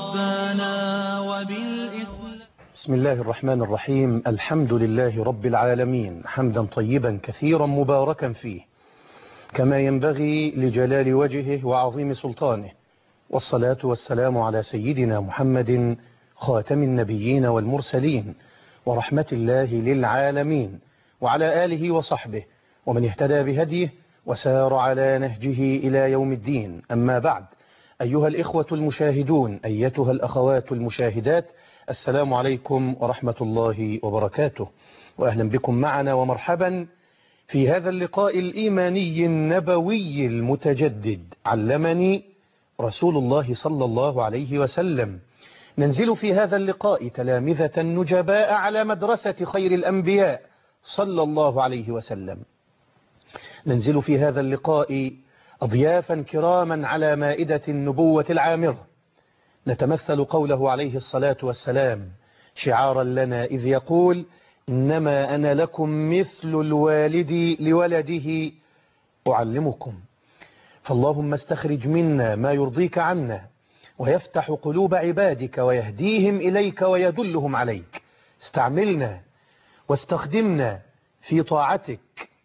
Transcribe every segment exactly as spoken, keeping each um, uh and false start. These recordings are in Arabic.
ربنا وبالإسلام. بسم الله الرحمن الرحيم. الحمد لله رب العالمين، حمدا طيبا كثيرا مباركا فيه كما ينبغي لجلال وجهه وعظيم سلطانه، والصلاة والسلام على سيدنا محمد خاتم النبيين والمرسلين ورحمة الله للعالمين، وعلى آله وصحبه ومن اهتدى بهديه وسار على نهجه إلى يوم الدين. أما بعد، أيها الإخوة المشاهدون، أيتها الأخوات المشاهدات، السلام عليكم ورحمة الله وبركاته، وأهلا بكم معنا ومرحبا في هذا اللقاء الإيماني النبوي المتجدد. علمني رسول الله صلى الله عليه وسلم. ننزل في هذا اللقاء تلامذة نجباء على مدرسة خير الأنبياء صلى الله عليه وسلم. ننزل في هذا اللقاء أضيافا كراما على مائدة النبوة العامرة، نتمثل قوله عليه الصلاة والسلام شعارا لنا إذ يقول: إنما أنا لكم مثل الوالد لولده أعلمكم. فاللهم استخرج منا ما يرضيك عنا، ويفتح قلوب عبادك ويهديهم إليك ويدلهم عليك. استعملنا واستخدمنا في طاعتك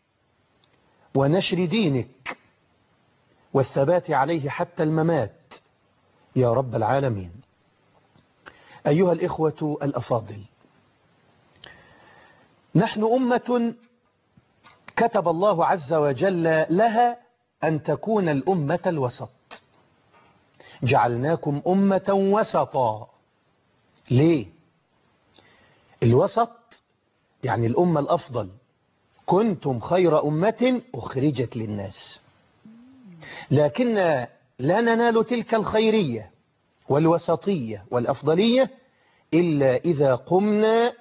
ونشر دينك والثبات عليه حتى الممات يا رب العالمين. أيها الإخوة الأفاضل، نحن أمة كتب الله عز وجل لها أن تكون الأمة الوسط. جعلناكم أمة وسطا. ليه؟ الوسط يعني الأمة الأفضل. كنتم خير أمة أخرجت للناس. لكن لا ننال تلك الخيرية والوسطية والأفضلية إلا إذا قمنا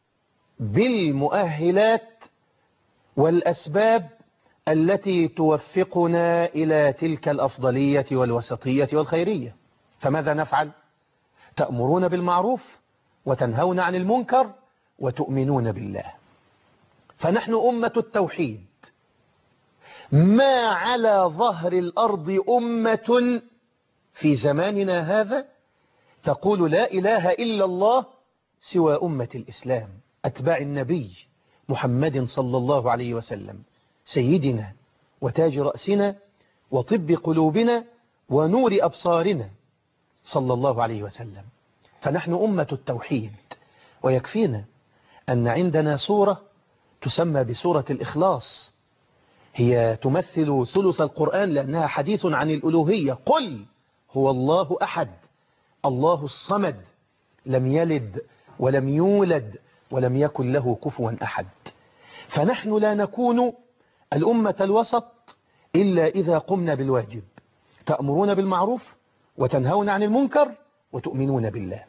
بالمؤهلات والأسباب التي توفقنا إلى تلك الأفضلية والوسطية والخيرية. فماذا نفعل؟ تأمرون بالمعروف وتنهون عن المنكر وتؤمنون بالله. فنحن أمة التوحيد. ما على ظهر الأرض أمة في زماننا هذا تقول لا إله إلا الله سوى أمة الإسلام، أتباع النبي محمد صلى الله عليه وسلم، سيدنا وتاج رأسنا وطب قلوبنا ونور أبصارنا صلى الله عليه وسلم. فنحن أمة التوحيد، ويكفينا أن عندنا سورة تسمى بسورة الإخلاص. هي تمثل ثلث القرآن لأنها حديث عن الألوهية. قل هو الله أحد الله الصمد لم يلد ولم يولد ولم يكن له كفوا أحد. فنحن لا نكون الأمة الوسط إلا إذا قمنا بالواجب. تأمرون بالمعروف وتنهون عن المنكر وتؤمنون بالله.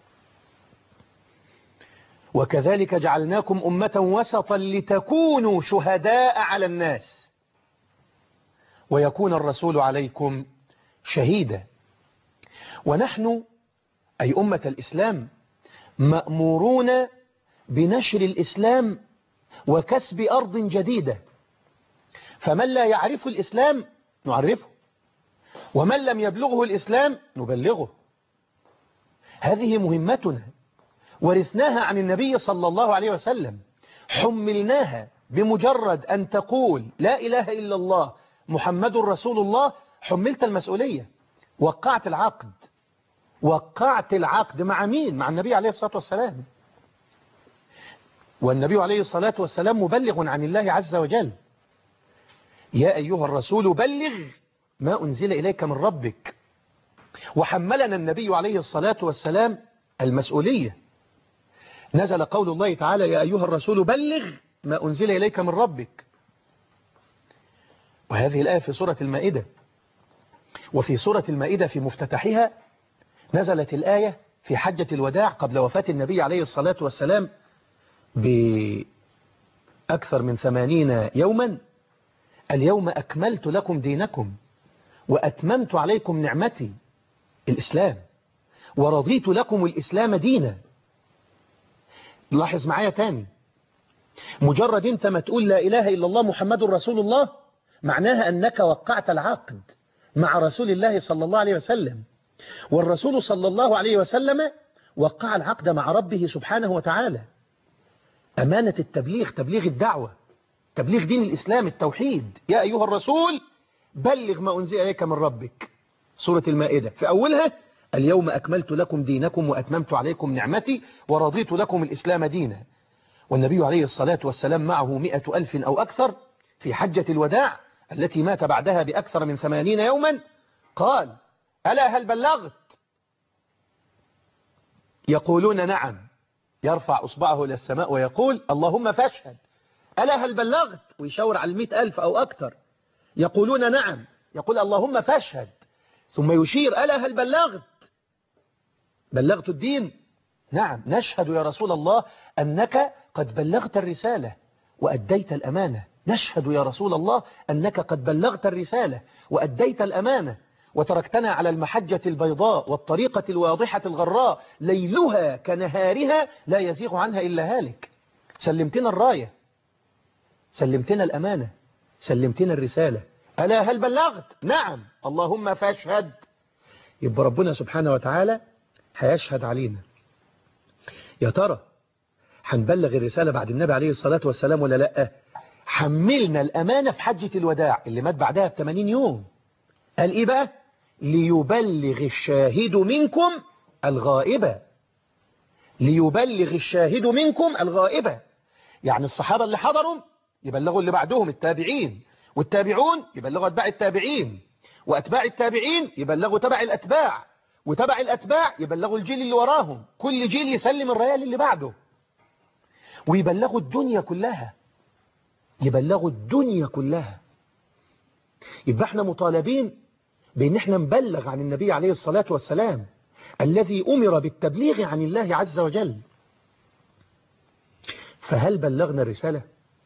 وكذلك جعلناكم أمة وسطا لتكونوا شهداء على الناس ويكون الرسول عليكم شهيدا. ونحن أي أمة الإسلام مأمورون بنشر الإسلام وكسب أرض جديدة. فمن لا يعرف الإسلام نعرفه، ومن لم يبلغه الإسلام نبلغه. هذه مهمتنا، ورثناها عن النبي صلى الله عليه وسلم، حملناها. بمجرد أن تقول لا إله إلا الله محمد رسول الله حملت المسؤولية، وقعت العقد. وقعت العقد مع مين؟ مع النبي عليه الصلاة والسلام. والنبي عليه الصلاة والسلام مبلغ عن الله عز وجل. يا أيها الرسول بلغ ما أنزل إليك من ربك. وحملنا النبي عليه الصلاة والسلام المسؤولية. نزل قول الله تعالى يا أيها الرسول بلغ ما أنزل إليك من ربك. وهذه الآية في سورة المائدة. وفي سورة المائدة في مفتتحها نزلت الآية في حجة الوداع قبل وفاة النبي عليه الصلاة والسلام بأكثر من ثمانين يوما: اليوم أكملت لكم دينكم وأتممت عليكم نعمتي، الإسلام، ورضيت لكم الإسلام دينا. لاحظ معايا تاني، مجرد انت ما تقول لا إله إلا الله محمد رسول الله معناها أنك وقعت العقد مع رسول الله صلى الله عليه وسلم. والرسول صلى الله عليه وسلم وقع العقد مع ربه سبحانه وتعالى. أمانة التبليغ، تبليغ الدعوة، تبليغ دين الإسلام، التوحيد. يا أيها الرسول بلغ ما أنزل إليك من ربك. سورة المائدة في أولها اليوم أكملت لكم دينكم وأتممت عليكم نعمتي ورضيت لكم الإسلام دينا. والنبي عليه الصلاة والسلام معه مئة ألف أو أكثر في حجة الوداع التي مات بعدها بأكثر من ثمانين يوما. قال ألا هل بلغت؟ يقولون نعم. يرفع أصبعه إلى السماء ويقول اللهم فاشهد. ألا هل بلغت؟ ويشاور على المئة ألف أو أكثر. يقولون نعم. يقول اللهم فاشهد. ثم يشير ألا هل بلغت؟ بلغت الدين؟ نعم نشهد يا رسول الله أنك قد بلغت الرسالة وأديت الأمانة. نشهد يا رسول الله أنك قد بلغت الرسالة وأديت الأمانة وتركتنا على المحجة البيضاء والطريقة الواضحة الغراء ليلها كنهارها لا يزيغ عنها إلا هالك. سلمتنا الراية، سلمتنا الأمانة، سلمتنا الرسالة. ألا هل بلغت؟ نعم. اللهم فاشهد. يبقى ربنا سبحانه وتعالى هيشهد علينا. يا ترى هنبلغ الرسالة بعد النبي عليه الصلاة والسلام ولا لأ؟ حملنا الأمانة في حجة الوداع اللي مات بعدها بثمانين يوم. قال إيه بقى؟ ليبلغ الشاهد منكم الغائبة. ليبلغ الشاهد منكم الغائبة، يعني الصحابة اللي حضروا يبلغوا اللي بعدهم التابعين، والتابعون يبلغوا أتباع التابعين، وأتباع التابعين يبلغوا تبع الأتباع، وتبع الأتباع يبلغوا الجيل اللي وراهم. كل جيل يسلم الريال اللي بعده، ويبلغوا الدنيا كلها، يبلغوا الدنيا كلها. يبقى احنا مطالبين بأن احنا نبلغ عن النبي عليه الصلاة والسلام الذي أمر بالتبليغ عن الله عز وجل. فهل بلغنا الرسالة؟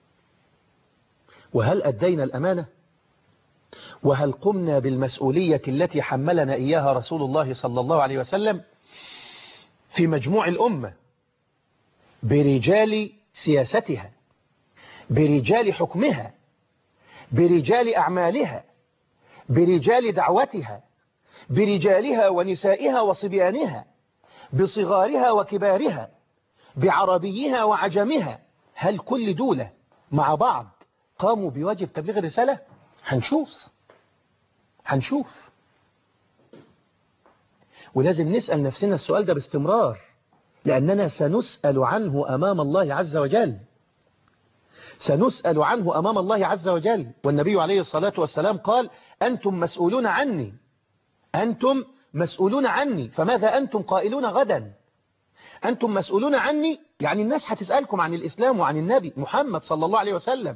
وهل أدينا الأمانة؟ وهل قمنا بالمسؤولية التي حملنا إياها رسول الله صلى الله عليه وسلم في مجموع الأمة برجال سياستها، برجال حكمها، برجال أعمالها، برجال دعوتها، برجالها ونسائها وصبيانها، بصغارها وكبارها، بعربيها وعجمها؟ هل كل دولة مع بعض قاموا بواجب تبليغ الرسالة؟ هنشوف هنشوف ولازم نسأل نفسنا السؤال ده باستمرار، لأننا سنسأل عنه أمام الله عز وجل. سنسأل عنه أمام الله عز وجل. والنبي عليه الصلاة والسلام قال أنتم مسؤولون عني، أنتم مسؤولون عني، فماذا أنتم قائلون غدا؟ أنتم مسؤولون عني، يعني الناس هتسألكم عن الإسلام وعن النبي محمد صلى الله عليه وسلم،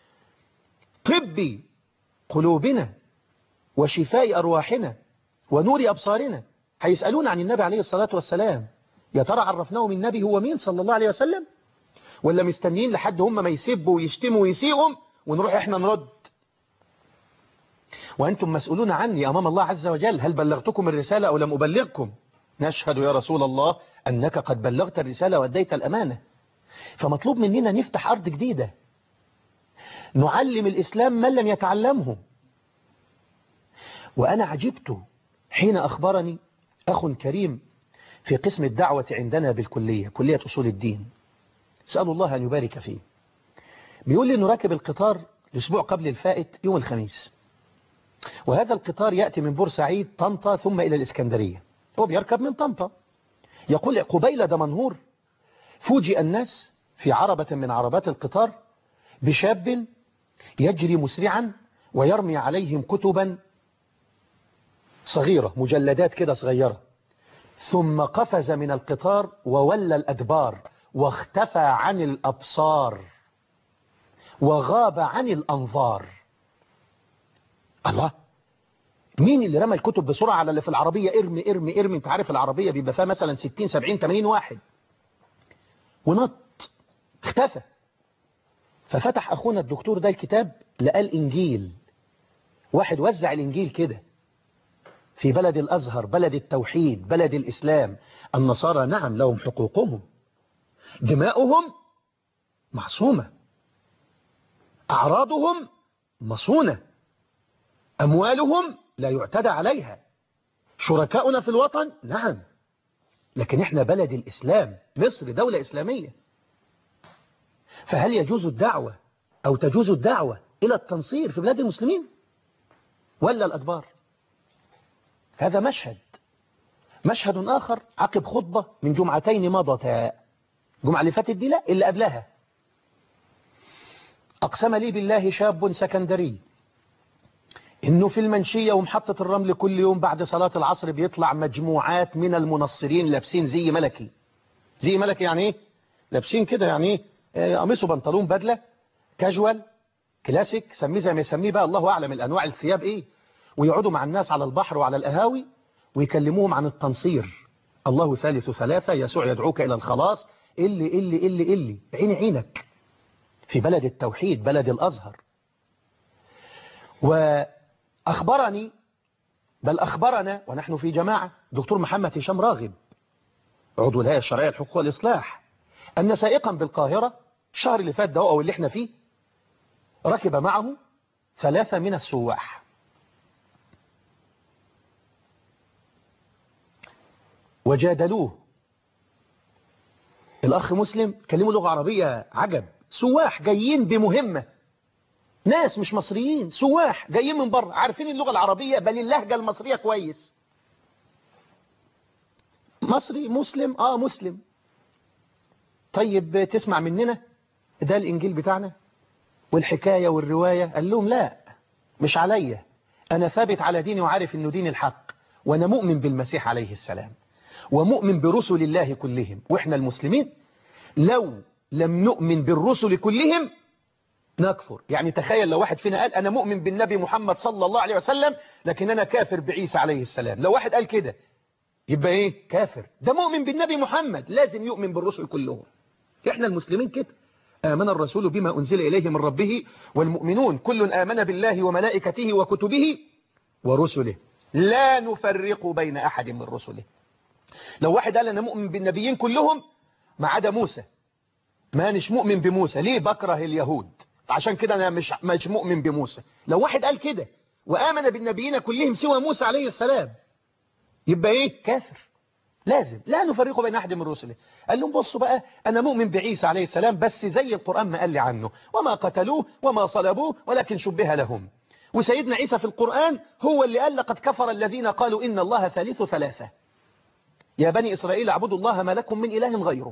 طب قلوبنا وشفاء أرواحنا ونور أبصارنا. هيسألون عن النبي عليه الصلاة والسلام. يا ترى عرفناهم النبي هو مين صلى الله عليه وسلم، ولا مستنيين لحد هم ما يسبوا ويشتموا ويسيئهم ونروح احنا نرد؟ وأنتم مسؤولون عني أمام الله عز وجل، هل بلغتكم الرسالة أو لم أبلغكم؟ نشهد يا رسول الله أنك قد بلغت الرسالة وأديت الأمانة. فمطلوب مننا نفتح أرض جديدة، نعلم الإسلام من لم يتعلمه. وأنا عجبت حين أخبرني أخ كريم في قسم الدعوة عندنا بالكلية، كلية أصول الدين، سأل الله أن يبارك فيه. بيقول لي أنه راكب القطار الأسبوع قبل الفائت يوم الخميس، وهذا القطار يأتي من بورسعيد طنطا ثم إلى الإسكندرية. هو بيركب من طنطا. يقول قبيل دمنهور فوجئ الناس في عربة من عربات القطار بشاب يجري مسرعا ويرمي عليهم كتبا صغيرة، مجلدات كده صغيرة، ثم قفز من القطار وولى الأدبار واختفى عن الأبصار وغاب عن الأنظار. الله، مين اللي رمى الكتب بسرعة على اللي في العربية؟ ارمي ارمي ارمي. انت عارف العربية بيبقى فيها مثلا ستين سبعين ثمانين واحد، ونط اختفى. ففتح أخونا الدكتور ده الكتاب، لقى الإنجيل. واحد وزع الإنجيل كده في بلد الأزهر، بلد التوحيد، بلد الإسلام. النصارى نعم لهم حقوقهم، دماؤهم معصومة، أعراضهم مصونة، أموالهم لا يعتدى عليها، شركاؤنا في الوطن نعم، لكن احنا بلد الإسلام، مصر دولة إسلامية. فهل يجوز الدعوة أو تجوز الدعوة إلى التنصير في بلاد المسلمين ولا الأدبار؟ هذا مشهد مشهد آخر عقب خطبة من جمعتين مضتا. جمعة اللي فاتت دي لا، اللي قبلها. أقسم لي بالله شاب سكندري إنه في المنشية ومحطة الرمل كل يوم بعد صلاة العصر بيطلع مجموعات من المنصرين لابسين زي ملكي. زي ملكي يعني إيه؟ لابسين كده يعني إيه؟ قميص وبنطلون بدلة كاجوال كلاسيك، سميه زي ما يسميه بقى، الله أعلم الأنواع الثياب إيه، ويقعدوا مع الناس على البحر وعلى القهاوي ويكلموهم عن التنصير. الله ثالث ثلاثة، يسوع يدعوك إلى الخلاص، اللي اللي اللي اللي عيني عينك في بلد التوحيد، بلد الأزهر. وأخبرني بل أخبرنا ونحن في جماعة دكتور محمد هشام راغب عضو الهيئة الشرعية للحقوق والإصلاح أن سائقا بالقاهرة الشهر اللي فات ده أو اللي احنا فيه ركب معه ثلاثة من السواح. وجادلوه. الأخ مسلم كلموا لغة عربية عجب، سواح جايين بمهمة، ناس مش مصريين، سواح جايين من بره عارفين اللغة العربية بل اللهجة المصرية كويس. مصري مسلم آه مسلم. طيب تسمع مننا ده الإنجيل بتاعنا والحكاية والرواية؟ قال لهم لا مش عليا، أنا ثابت على ديني وعارف إنه دين الحق، وأنا مؤمن بالمسيح عليه السلام ومؤمن برسل الله كلهم. وإحنا المسلمين لو لم نؤمن بالرسل كلهم نكفر. يعني تخيل لو واحد فينا قال أنا مؤمن بالنبي محمد صلى الله عليه وسلم لكن أنا كافر بعيسى عليه السلام، لو واحد قال كده يبقى إيه؟ كافر. ده مؤمن بالنبي محمد لازم يؤمن بالرسل كلهم. إحنا المسلمين كده، آمن الرسول بما أنزل إليه من ربه والمؤمنون كل آمن بالله وملائكته وكتبه ورسله لا نفرق بين أحد من رسله. لو واحد قال أنا مؤمن بالنبيين كلهم ما عدا موسى، ما نش مؤمن بموسى، ليه؟ بكره اليهود عشان كده أنا مش مش مؤمن بموسى. لو واحد قال كده وآمن بالنبيين كلهم سوى موسى عليه السلام يبقى إيه؟ كافر. لازم لا نفرق بين أحد من رسله. قال لهم بصوا بقى أنا مؤمن بعيسى عليه السلام بس زي القرآن ما قال لي عنه، وما قتلوه وما صلبوه ولكن شبه لهم. وسيدنا عيسى في القرآن هو اللي قال لقد كفر الذين قالوا إن الله ثالث ثلاثة، يا بني إسرائيل اعبدوا الله ما لكم من إله غيره.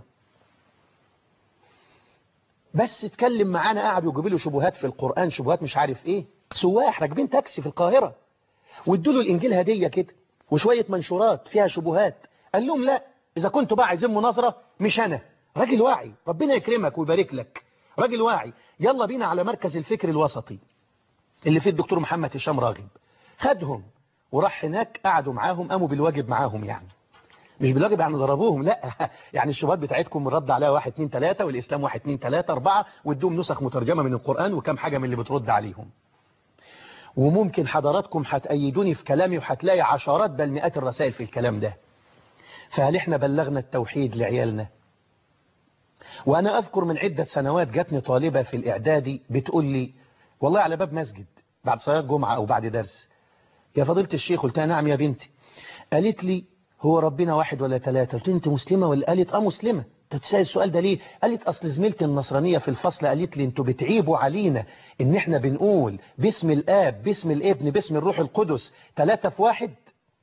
بس اتكلم معانا قاعد يجيب له شبهات في القرآن، شبهات مش عارف ايه. سواح راكبين تاكسي في القاهرة وادوا له الإنجيل هدية كده وشوية منشورات فيها شبهات. قال لهم لا، إذا كنتوا بقى عايزين مناظرة مش أنا، راجل واعي ربنا يكرمك ويبارك لك، راجل واعي، يلا بينا على مركز الفكر الوسطي اللي فيه الدكتور محمد هشام راغب. خدهم وراح هناك قعدوا معاهم، قاموا بالواجب معاهم، يعني مش بالواجب يعني ضربوهم لا، يعني الشبهات بتاعتكم رد عليها واحد اتنين تلاتة والإسلام واحد اتنين تلاتة أربعة، وادوهم نسخ مترجمة من القرآن وكم حاجة من اللي بترد عليهم. وممكن حضراتكم هتأيدوني في كلامي وهتلاقي عشرات بل مئات الرسائل في الكلام ده. فهل احنا بلغنا التوحيد لعيالنا؟ وأنا أذكر من عدة سنوات جاتني طالبة في الإعدادي بتقول لي والله على باب مسجد بعد صلاة جمعة أو بعد درس، يا فضيلة الشيخ. قلت لها نعم يا بنتي. قالت لي هو ربنا واحد ولا ثلاثة؟ قلت انت مسلمة ولا؟ قالت اه مسلمة. تتسأل السؤال ده ليه؟ قالت اصل زميلتي النصرانية في الفصل قالت لي انتوا بتعيبوا علينا ان احنا بنقول باسم الاب باسم الابن باسم الروح القدس ثلاثة في واحد.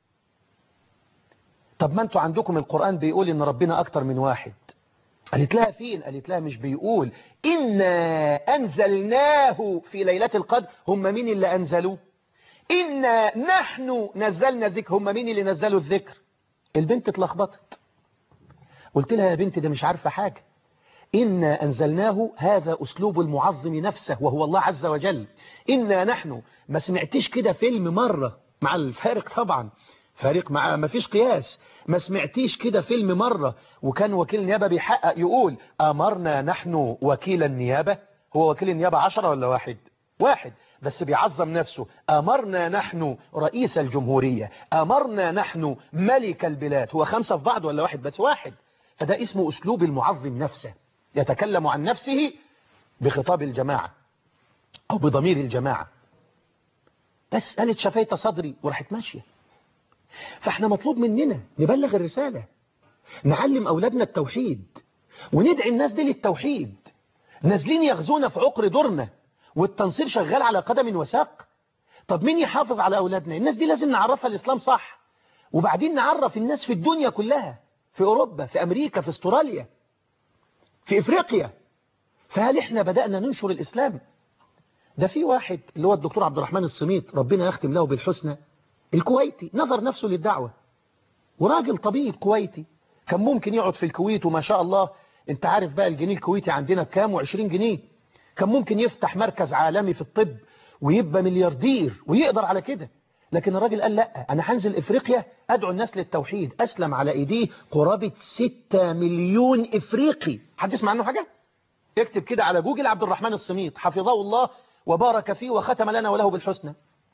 طب ما انتوا عندكم القرآن بيقول ان ربنا اكتر من واحد. قالت لها فين؟ قالت لها مش بيقول إنا أنزلناه في ليلة القدر؟ هم مين اللي أنزلوه؟ إنا نحن نزلنا الذكر، هم مين اللي نزلوا الذكر؟ البنت اتلخبطت. قلت لها يا بنت ده مش عارفة حاجة. إنا أنزلناه هذا أسلوب المعظم نفسه وهو الله عز وجل. إنا نحن ما سمعتش كده فيلم مرة، مع الفارق طبعا، فارق مع ما فيش قياس، ما سمعتيش كده فيلم مرة وكان وكيل نيابة بيحقق يقول أمرنا نحن وكيل النيابة؟ هو وكيل النيابة عشرة ولا واحد؟ واحد بس بيعظم نفسه. أمرنا نحن رئيس الجمهورية، أمرنا نحن ملك البلاد. هو خمسة في بعض ولا واحد بس؟ واحد. فده اسمه أسلوب المعظم نفسه، يتكلم عن نفسه بخطاب الجماعة أو بضمير الجماعة. بس قالت شفيت صدري وراحت ماشية. فاحنا مطلوب مننا نبلغ الرسالة، نعلم أولادنا التوحيد وندعي الناس دي للتوحيد. نازلين يغزونا في عقر دورنا والتنصير شغال على قدم وساق. طب مين يحافظ على أولادنا؟ الناس دي لازم نعرفها الإسلام صح، وبعدين نعرف الناس في الدنيا كلها، في أوروبا، في أمريكا، في استراليا، في إفريقيا. فهل إحنا بدأنا ننشر الإسلام؟ ده في واحد اللي هو الدكتور عبد الرحمن الصميت ربنا يختم له بالحسنى، الكويتي، نظر نفسه للدعوة، وراجل طبيب كويتي كان ممكن يقعد في الكويت، وما شاء الله انت عارف بقى الجنيه الكويتي عندنا كام، وعشرين جنيه، كان ممكن يفتح مركز عالمي في الطب ويبقى ملياردير ويقدر على كده. لكن الراجل قال لا، انا هنزل افريقيا ادعو الناس للتوحيد. اسلم على ايديه قرابة ستة مليون افريقي. حد يسمع عنه حاجة؟ اكتب كده على جوجل عبد الرحمن الصميت حفظه الله وبارك فيه وختم لنا وله بالحسنى.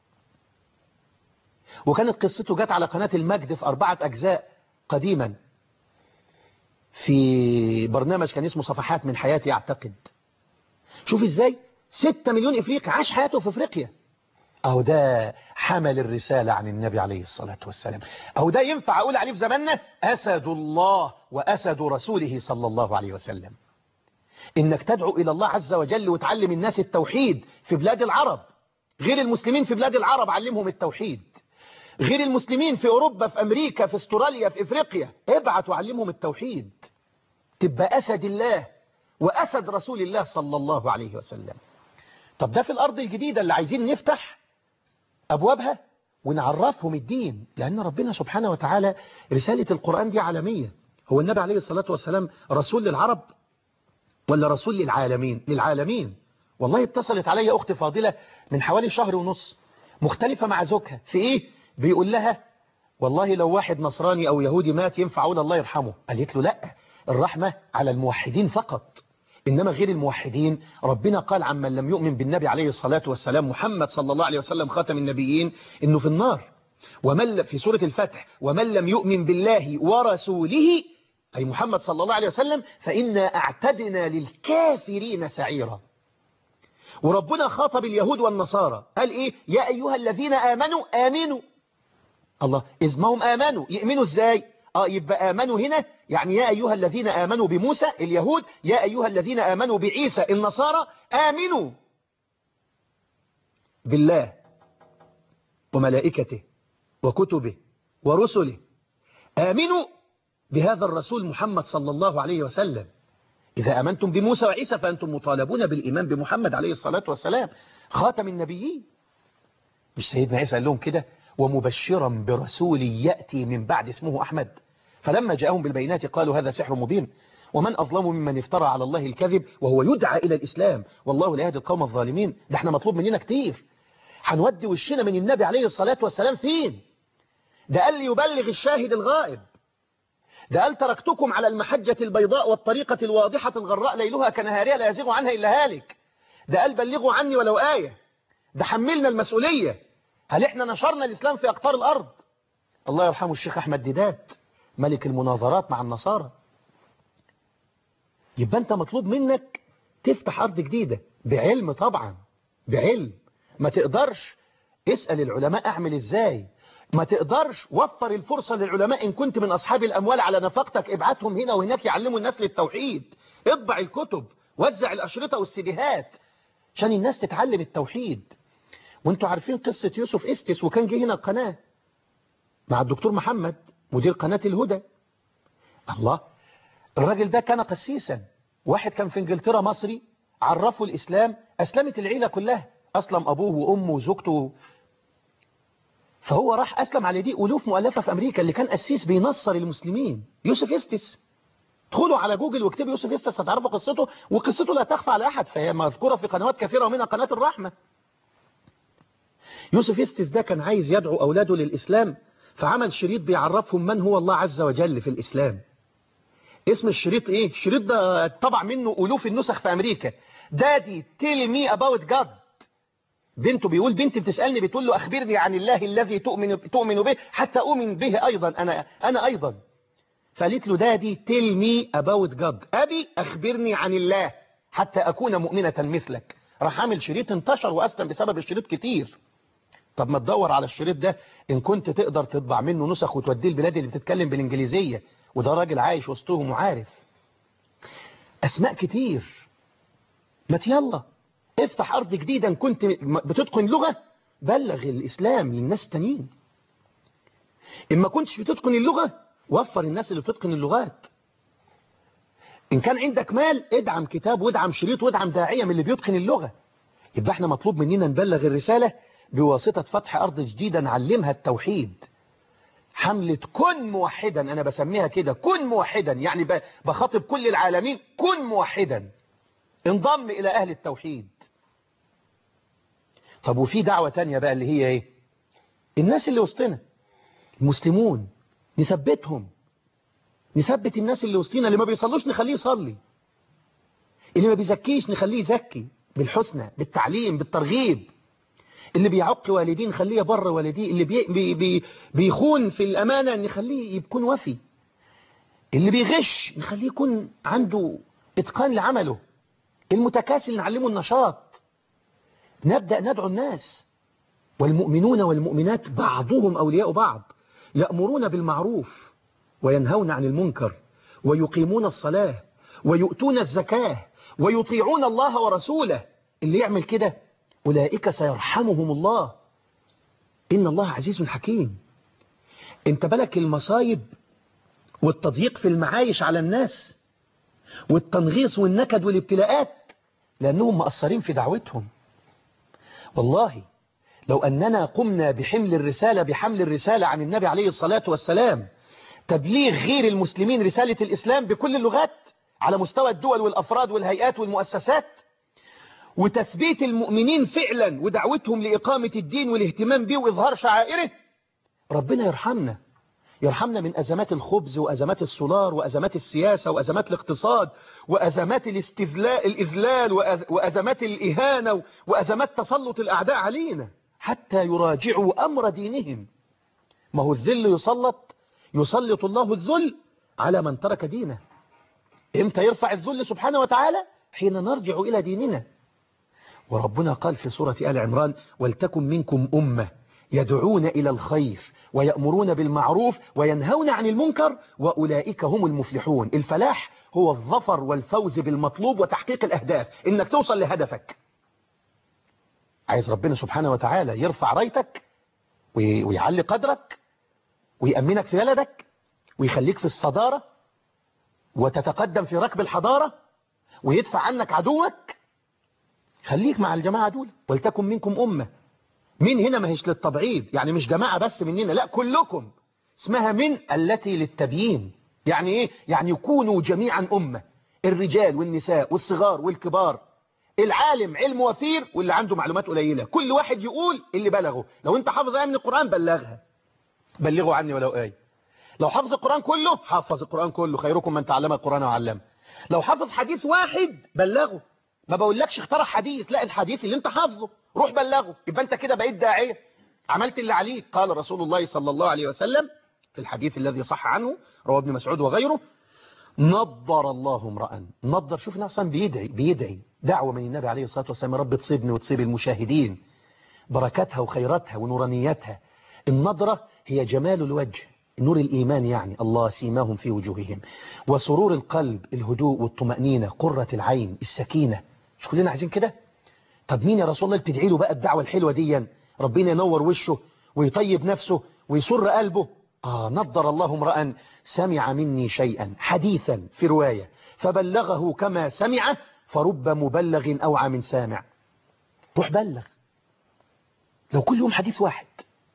وكانت قصته جت على قناة المجد في أربعة أجزاء قديما، في برنامج كان اسمه صفحات من حياتي أعتقد. شوف إزاي ستة مليون إفريقي عاش حياته في إفريقيا. أهو ده حمل الرسالة عن النبي عليه الصلاة والسلام. أهو ده ينفع أقول عليه في زماننا أسد الله وأسد رسوله صلى الله عليه وسلم. إنك تدعو إلى الله عز وجل وتعلم الناس التوحيد في بلاد العرب. غير المسلمين في بلاد العرب علمهم التوحيد. غير المسلمين في أوروبا، في أمريكا، في استراليا، في إفريقيا، ابعت وعلمهم التوحيد. تبقى أسد الله وأسد رسول الله صلى الله عليه وسلم. طب ده في الأرض الجديدة اللي عايزين نفتح أبوابها ونعرفهم الدين، لأن ربنا سبحانه وتعالى رسالة القرآن دي عالمية. هو النبي عليه الصلاة والسلام رسول للعرب ولا رسول للعالمين؟ للعالمين. والله اتصلت علي أخت فاضلة من حوالي شهر ونص مختلفة مع زوجها في إيه؟ بيقول لها والله لو واحد نصراني أو يهودي مات ينفع أقول الله يرحمه. قالت له لا، الرحمة على الموحدين فقط، إنما غير الموحدين ربنا قال عمن لم يؤمن بالنبي عليه الصلاة والسلام محمد صلى الله عليه وسلم خاتم النبيين إنه في النار. ومن في سورة الفتح ومن لم يؤمن بالله ورسوله أي محمد صلى الله عليه وسلم فإنا أعتدنا للكافرين سعيرا. وربنا خاطب اليهود والنصارى قال إيه؟ يا أيها الذين آمنوا آمنوا. الله، إذ ما هم آمنوا يؤمنوا إزاي؟ آه يبقى آمنوا هنا يعني يا أيها الذين آمنوا بموسى اليهود، يا أيها الذين آمنوا بعيسى النصارى، آمنوا بالله وملائكته وكتبه ورسله، آمنوا بهذا الرسول محمد صلى الله عليه وسلم. إذا آمنتم بموسى وعيسى فأنتم مطالبون بالإيمان بمحمد عليه الصلاة والسلام خاتم النبيين. مش سيدنا عيسى قال لهم كده ومبشرا برسول يأتي من بعد اسمه أحمد؟ فلما جاءهم بالبينات قالوا هذا سحر مبين ومن أظلم ممن افترى على الله الكذب وهو يدعى إلى الإسلام والله لا يهدي القوم الظالمين. ده احنا مطلوب مننا كتير. هنودي وشنا من النبي عليه الصلاة والسلام فين؟ ده قال لي يبلغ الشاهد الغائب. ده قال تركتكم على المحجة البيضاء والطريقة الواضحة الغراء ليلها كنهارها لا يزيغ عنها إلا هالك. ده قال بلغوا عني ولو آية. ده حملنا المسؤولية. هل احنا نشرنا الإسلام في أقطار الأرض؟ الله يرحمه الشيخ أحمد ديدات ملك المناظرات مع النصارى. يبقى أنت مطلوب منك تفتح أرض جديدة بعلم، طبعا بعلم. ما تقدرش اسأل العلماء أعمل إزاي، ما تقدرش وفر الفرصة للعلماء. إن كنت من أصحاب الأموال على نفقتك ابعتهم هنا وهناك يعلموا الناس للتوحيد. اطبع الكتب، وزع الأشرطة والسيديهات عشان الناس تتعلم التوحيد. وانتوا عارفين قصة يوسف إستس، وكان جه هنا القناة مع الدكتور محمد مدير قناة الهدى. الله، الراجل ده كان قسيسا، واحد كان في انجلترا مصري، عرفوا الإسلام، أسلمت العيلة كلها، أسلم أبوه وأمه وزوجته. فهو راح أسلم على دي ألوف مؤلفة في أمريكا. اللي كان قسيس بينصر المسلمين يوسف إستس. ادخلوا على جوجل واكتبوا يوسف إستس هتعرفوا قصته، وقصته لا تخفى على أحد، فهي مذكورة في قنوات كثيرة ومنها قناة الرحمة. يوسف إستس ده كان عايز يدعو أولاده للإسلام، فعمل شريط بيعرفهم من هو الله عز وجل في الإسلام. اسم الشريط إيه؟ الشريط ده طبع منه ألوف النسخ في أمريكا. دادي tell me about God. بنته بيقول بنتي بتسألني بتقول له أخبرني عن الله الذي تؤمن تؤمن به حتى أؤمن به أيضا أنا أنا أيضا. فقالت له دادي tell me about God. أبي أخبرني عن الله حتى أكون مؤمنة مثلك. راح عامل شريط انتشر وأسلم بسبب الشريط كتير. طب ما تدور على الشريط ده إن كنت تقدر تطبع منه نسخ وتوديه البلاد اللي بتتكلم بالإنجليزية، وده راجل عايش وسطهم وعارف أسماء كتير. ما يلا افتح أرض جديدة. إن كنت بتتقن لغة بلغ الإسلام للناس التانيين. إن ما كنتش بتتقن اللغة وفر الناس اللي بتتقن اللغات. إن كان عندك مال ادعم كتاب وادعم شريط وادعم داعية من اللي بيتقن اللغة. يبقى احنا مطلوب مننا نبلغ الرسالة بواسطة فتح أرض جديدة نعلمها التوحيد. حملة كن موحدا، أنا بسميها كده كن موحدا، يعني بخاطب كل العالمين كن موحدا، انضم إلى أهل التوحيد. طب وفي دعوة تانية بقى اللي هي ايه؟ الناس اللي وسطنا المسلمون نثبتهم، نثبت الناس اللي وسطنا. اللي ما بيصلوش نخليه يصلي، اللي ما بيزكيش نخليه يزكي بالحسنى بالتعليم بالترغيب، اللي بيعق والدين نخليه يبر والديه، اللي بي بي بي بيخون في الأمانة نخليه يكون وفي، اللي بيغش نخليه يكون عنده إتقان لعمله، المتكاسل نعلمه النشاط. نبدأ ندعو الناس. والمؤمنون والمؤمنات بعضهم أولياء بعض، يأمرون بالمعروف وينهون عن المنكر ويقيمون الصلاة ويؤتون الزكاة ويطيعون الله ورسوله. اللي يعمل كده أولئك سيرحمهم الله، إن الله عزيز حكيم. انت بالك المصايب والتضييق في المعايش على الناس والتنغيص والنكد والابتلاءات لأنهم مقصرين في دعوتهم. والله لو أننا قمنا بحمل الرسالة بحمل الرسالة عن النبي عليه الصلاة والسلام، تبليغ غير المسلمين رسالة الإسلام بكل اللغات على مستوى الدول والأفراد والهيئات والمؤسسات، وتثبيت المؤمنين فعلا ودعوتهم لإقامة الدين والاهتمام به وإظهار شعائره، ربنا يرحمنا. يرحمنا من أزمات الخبز وأزمات السولار وأزمات السياسة وأزمات الاقتصاد وأزمات الاستذلاء الإذلال وأزمات الإهانة وأزمات تسلط الأعداء علينا حتى يراجعوا أمر دينهم. ما هو الذل يسلط يسلط الله الذل على من ترك دينه. إمتى يرفع الذل سبحانه وتعالى؟ حين نرجع إلى ديننا. وربنا قال في سورة آل عمران: ولتكن منكم أمة يدعون إلى الخير ويأمرون بالمعروف وينهون عن المنكر وأولئك هم المفلحون. الفلاح هو الظفر والفوز بالمطلوب وتحقيق الأهداف، إنك توصل لهدفك. عايز ربنا سبحانه وتعالى يرفع رايتك ويعلي قدرك ويأمنك في بلدك ويخليك في الصدارة وتتقدم في ركب الحضارة ويدفع عنك عدوك، خليك مع الجماعة دول. ولتكن منكم أمة، من هنا ما هيش للتبعيض، يعني مش جماعة بس مننا، لا كلكم. اسمها من التي للتبيين، يعني ايه؟ يعني يكونوا جميعا أمة، الرجال والنساء والصغار والكبار، العالم علم وفير واللي عنده معلومات قليلة، كل واحد يقول اللي بلغه. لو انت حافظ آية من القرآن بلغها، بلغوا عني ولو آية. لو حافظ القرآن كله حافظ القرآن كله، خيركم من تعلم القرآن وعلمه. لو حافظ حديث واحد بلغه، ما بقولكش اخترع حديث، لا الحديث اللي انت حافظه روح بلغه، يبقى انت كده بقيت داعية، عملت اللي عليك. قال رسول الله صلى الله عليه وسلم في الحديث الذي صح عنه رواه ابن مسعود وغيره: نضر الله امرأ. نضر، شوف نفسه بيدعي بيدعي دعوة من النبي عليه الصلاة والسلام: رب تصيبني وتصيب المشاهدين، بركاتها وخيراتها ونورانياتها. النضرة هي جمال الوجه، نور الإيمان، يعني الله سيماهم في وجوههم، وسرور القلب، الهدوء والطمأنينة، قرة العين، السكينة. مش كلنا عايزين كده؟ طب مين يا رسول الله اللي تدعي له بقى الدعوة الحلوة دي؟ ربنا ينور وشه ويطيب نفسه ويسر قلبه. آه نضر الله امرأ سمع مني شيئا حديثا في رواية فبلغه كما سمعه فرب مبلغ أوعى من سامع. روح بلغ، لو كل يوم حديث واحد،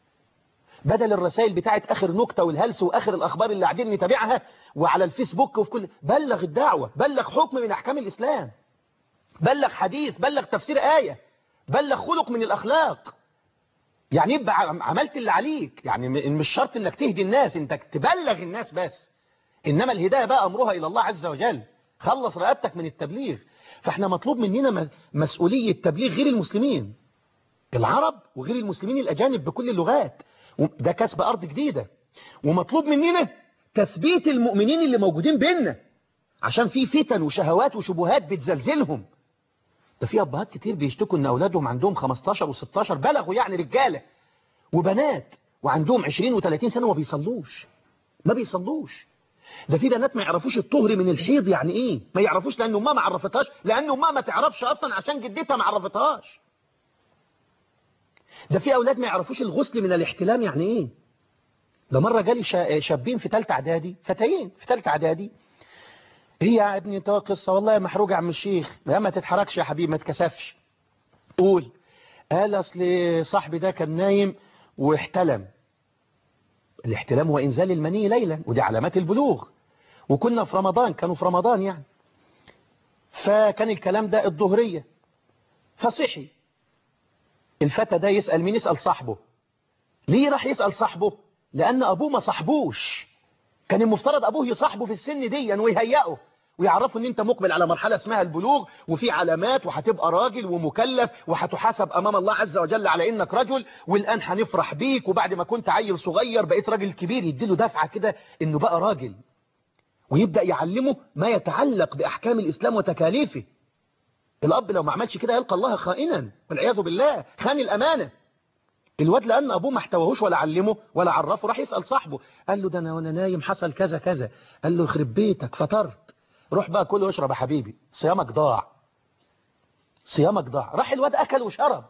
بدل الرسائل بتاعت آخر نكتة والهلس وآخر الأخبار اللي قاعدين نتابعها وعلى الفيسبوك وفي كل. بلغ الدعوة، بلغ حكم من أحكام الإسلام، بلغ حديث، بلغ تفسير آية، بلغ خلق من الأخلاق. يعني يبقى عملت اللي عليك. يعني مش شرط انك تهدي الناس، انت تبلغ الناس بس، انما الهداية بقى امرها الى الله عز وجل. خلص رقبتك من التبليغ. فاحنا مطلوب مننا مسؤولية تبليغ غير المسلمين العرب وغير المسلمين الأجانب بكل اللغات. ده كسب أرض جديدة. ومطلوب مننا تثبيت المؤمنين اللي موجودين بيننا، عشان في فتن وشهوات وشبهات بتزلزلهم. ده في أبهات كتير بيشتكوا ان أولادهم عندهم خمستاشر وستاشر، بلغوا يعني رجالة، وبنات وعندهم عشرين وثلاثين سنة وما بيصلوش ما بيصلوش. ده في بنات ما يعرفوش الطهر من الحيض يعني ايه، ما يعرفوش لأن امها ما عرفتهاش، لأن امها ما تعرفش أصلا عشان جدتها ما عرفتهاش. ده في أولاد ما يعرفوش الغسل من الاحتلام يعني ايه. ده مرة جالي شابين في ثالثه اعدادي، فتيين في ثالثه اعدادي، هي يا ابني انت قصة والله محروق يا عم الشيخ. لا ما تتحركش يا حبيبي ما تكسفش. قول. قال اصل صاحبي ده كان نايم واحتلم. الاحتلام هو انزال المني ليلا، ودي علامات البلوغ، وكنا في رمضان، كانوا في رمضان يعني. فكان الكلام ده الظهرية، فصحي الفتى ده يسأل مين؟ يسأل صاحبه. ليه راح يسأل صاحبه؟ لأن أبوه ما صاحبوش. كان المفترض أبوه يصاحبه في السن دي ويهيئه ويعرفوا ان انت مقبل على مرحلة اسمها البلوغ، وفي علامات، وهتبقى راجل ومكلف، وهتحاسب امام الله عز وجل على انك رجل، والان هنفرح بيك، وبعد ما كنت عيل صغير بقيت راجل كبير، يديله دفعة كده انه بقى راجل، ويبدأ يعلمه ما يتعلق باحكام الاسلام وتكاليفه. الاب لو ما عملش كده يلقى الله خائنا والعياذ بالله، خان الامانة. الواد لأن أبوه ما احتوهوش ولا علمه ولا عرفه، راح يسأل صاحبه، قال له ده أنا وأنا نايم حصل كذا كذا. قال له يخرب بيتك فطرت، روح بقى كل واشرب يا حبيبي، صيامك ضاع صيامك ضاع. راح الواد أكل وشرب.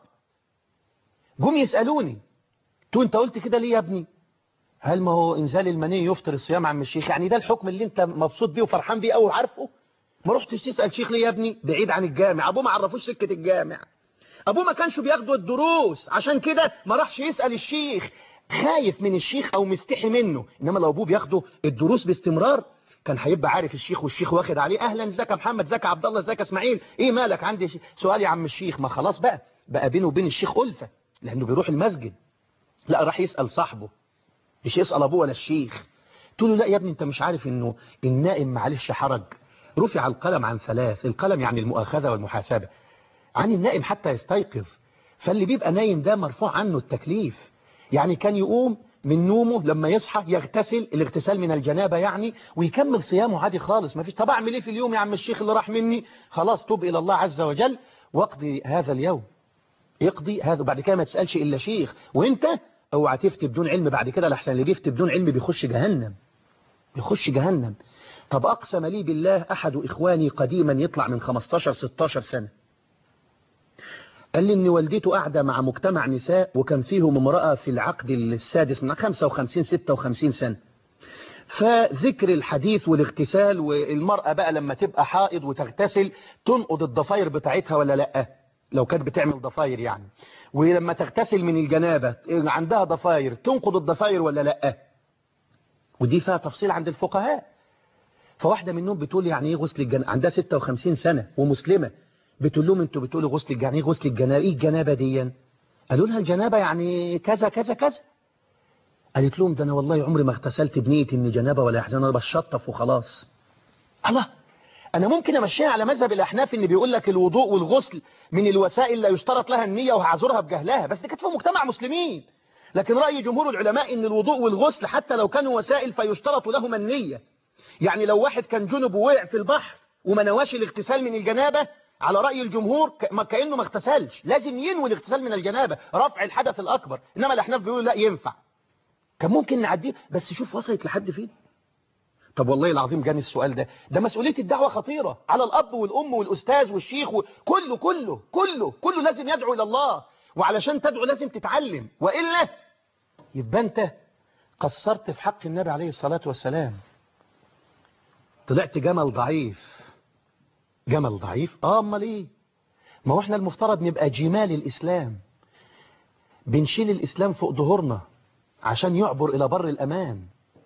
جم يسألوني، تو أنت قلت كده ليه يا ابني؟ هل ما هو إنزال المني يفطر الصيام عم الشيخ؟ يعني ده الحكم اللي أنت مبسوط بيه وفرحان بيه أو عارفه؟ ما رحتش تسأل شيخ ليه يا ابني؟ بعيد عن الجامع، أبوه ما عرفوش سكة الجامع، أبوه ما كانش بياخدوا الدروس، عشان كده ما راحش يسأل الشيخ، خايف من الشيخ أو مستحي منه. إنما لو أبوه بياخدوا الدروس باستمرار كان هيبقى عارف الشيخ، والشيخ واخد عليه أهلا ازيك يا محمد، ازيك يا عبد الله، ازيك يا اسماعيل، إيه مالك؟ عندي سؤال يا عم الشيخ. ما خلاص بقى بقى بينه وبين الشيخ ألفة لأنه بيروح المسجد. لا راح يسأل صاحبه، مش يسأل أبوه ولا الشيخ. تقول له لا يا ابني أنت مش عارف إنه النائم معلش حرج، رفع القلم عن ثلاث، القلم يعني المؤاخذة والمحاسبة، عن النائم حتى يستيقظ. فاللي بيبقى نايم ده مرفوع عنه التكليف. يعني كان يقوم من نومه لما يصحى يغتسل، الاغتسال من الجنابة يعني، ويكمل صيامه عادي خالص. ما فيش طب اعمل ايه في اليوم يا عم الشيخ اللي راح مني؟ خلاص توب الى الله عز وجل واقضي هذا اليوم، يقضي هذا، بعد كده ما تسألش الا شيخ. وانت اوعى تفتي بدون علم بعد كده، لحسن اللي بيفتي بدون علم بيخش جهنم بيخش جهنم. طب اقسم لي بالله احد اخواني قديما يطلع من خمستاشر ستاشر سنة، قال لي ان والدته قاعدة مع مجتمع نساء وكان فيهم امرأة في العقد السادس من خمسة وخمسين ستة وخمسين سنة، فذكر الحديث والاغتسال، والمرأة بقى لما تبقى حائض وتغتسل تنقض الضفاير بتاعتها ولا لأ، لو كانت بتعمل ضفاير يعني، ولما تغتسل من الجنابة عندها ضفاير تنقض الضفاير ولا لأ، ودي فيها تفصيل عند الفقهاء. فواحدة منهم بتقول يعني ايه غسل الجنابة، عندها ستة وخمسين سنة ومسلمة، بتقول لهم انتوا بتقولوا غسل الجنابة، ايه غسل الجنابة؟ ايه الجنابة دي؟ قالوا لها الجنابة يعني كذا كذا كذا. قالت لهم ده انا والله عمري ما اغتسلت بنية ان جنابة ولا احزان، انا بشطف وخلاص. الله، انا ممكن امشيها على مذهب الاحناف ان بيقول لك الوضوء والغسل من الوسائل لا يشترط لها النية، وهعذرها بجهلها، بس دي كانت في مجتمع مسلمين. لكن رأي جمهور العلماء ان الوضوء والغسل حتى لو كانوا وسائل فيشترط لهما النية. يعني لو واحد كان جنب ووقع في البحر وما نواش الاغتسال من الجنابة، على رأي الجمهور كأنه ما اغتسلش، لازم ينوي الاغتسال من الجنابة، رفع الحدث الأكبر. إنما الأحناف بيقولوا لا ينفع، كان ممكن نعديه، بس شوف وصلت لحد فين. طب والله العظيم جاني السؤال ده، ده مسؤولية الدعوة خطيرة على الأب والأم والأستاذ والشيخ وكله كله كله كله لازم يدعو إلى الله، وعلشان تدعو لازم تتعلم، وإلا يبقى أنت قصرت في حق النبي عليه الصلاة والسلام، طلعت جمل ضعيف. جمل ضعيف؟ اه امال ايه؟ ما هو احنا المفترض نبقى جمال الاسلام، بنشيل الاسلام فوق ظهورنا عشان يعبر الى بر الامان.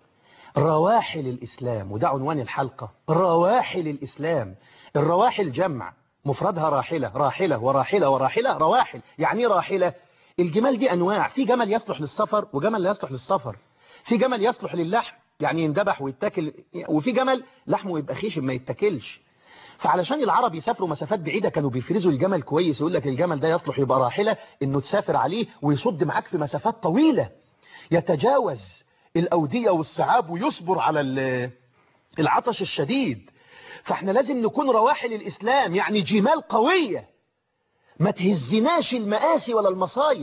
رواحل الاسلام، وده عنوان الحلقة، رواحل الاسلام. الرواحل جمع، مفردها راحلة، راحلة وراحلة وراحلة، رواحل. يعني ايه راحلة؟ الجمال دي انواع، في جمل يصلح للسفر وجمل لا يصلح للسفر، في جمل يصلح للحم يعني يندبح ويتاكل، وفي جمل لحمه يبقى خيش ما يتاكلش. فعلشان العرب يسافروا مسافات بعيدة كانوا بيفرزوا الجمل كويس، يقول لك الجمل ده يصلح يبقى راحلة انه تسافر عليه ويصد معاك في مسافات طويلة، يتجاوز الأودية والصعاب ويصبر على العطش الشديد. فاحنا لازم نكون رواحل الإسلام، يعني جمال قوية ما تهزناش المآسي ولا المصايب،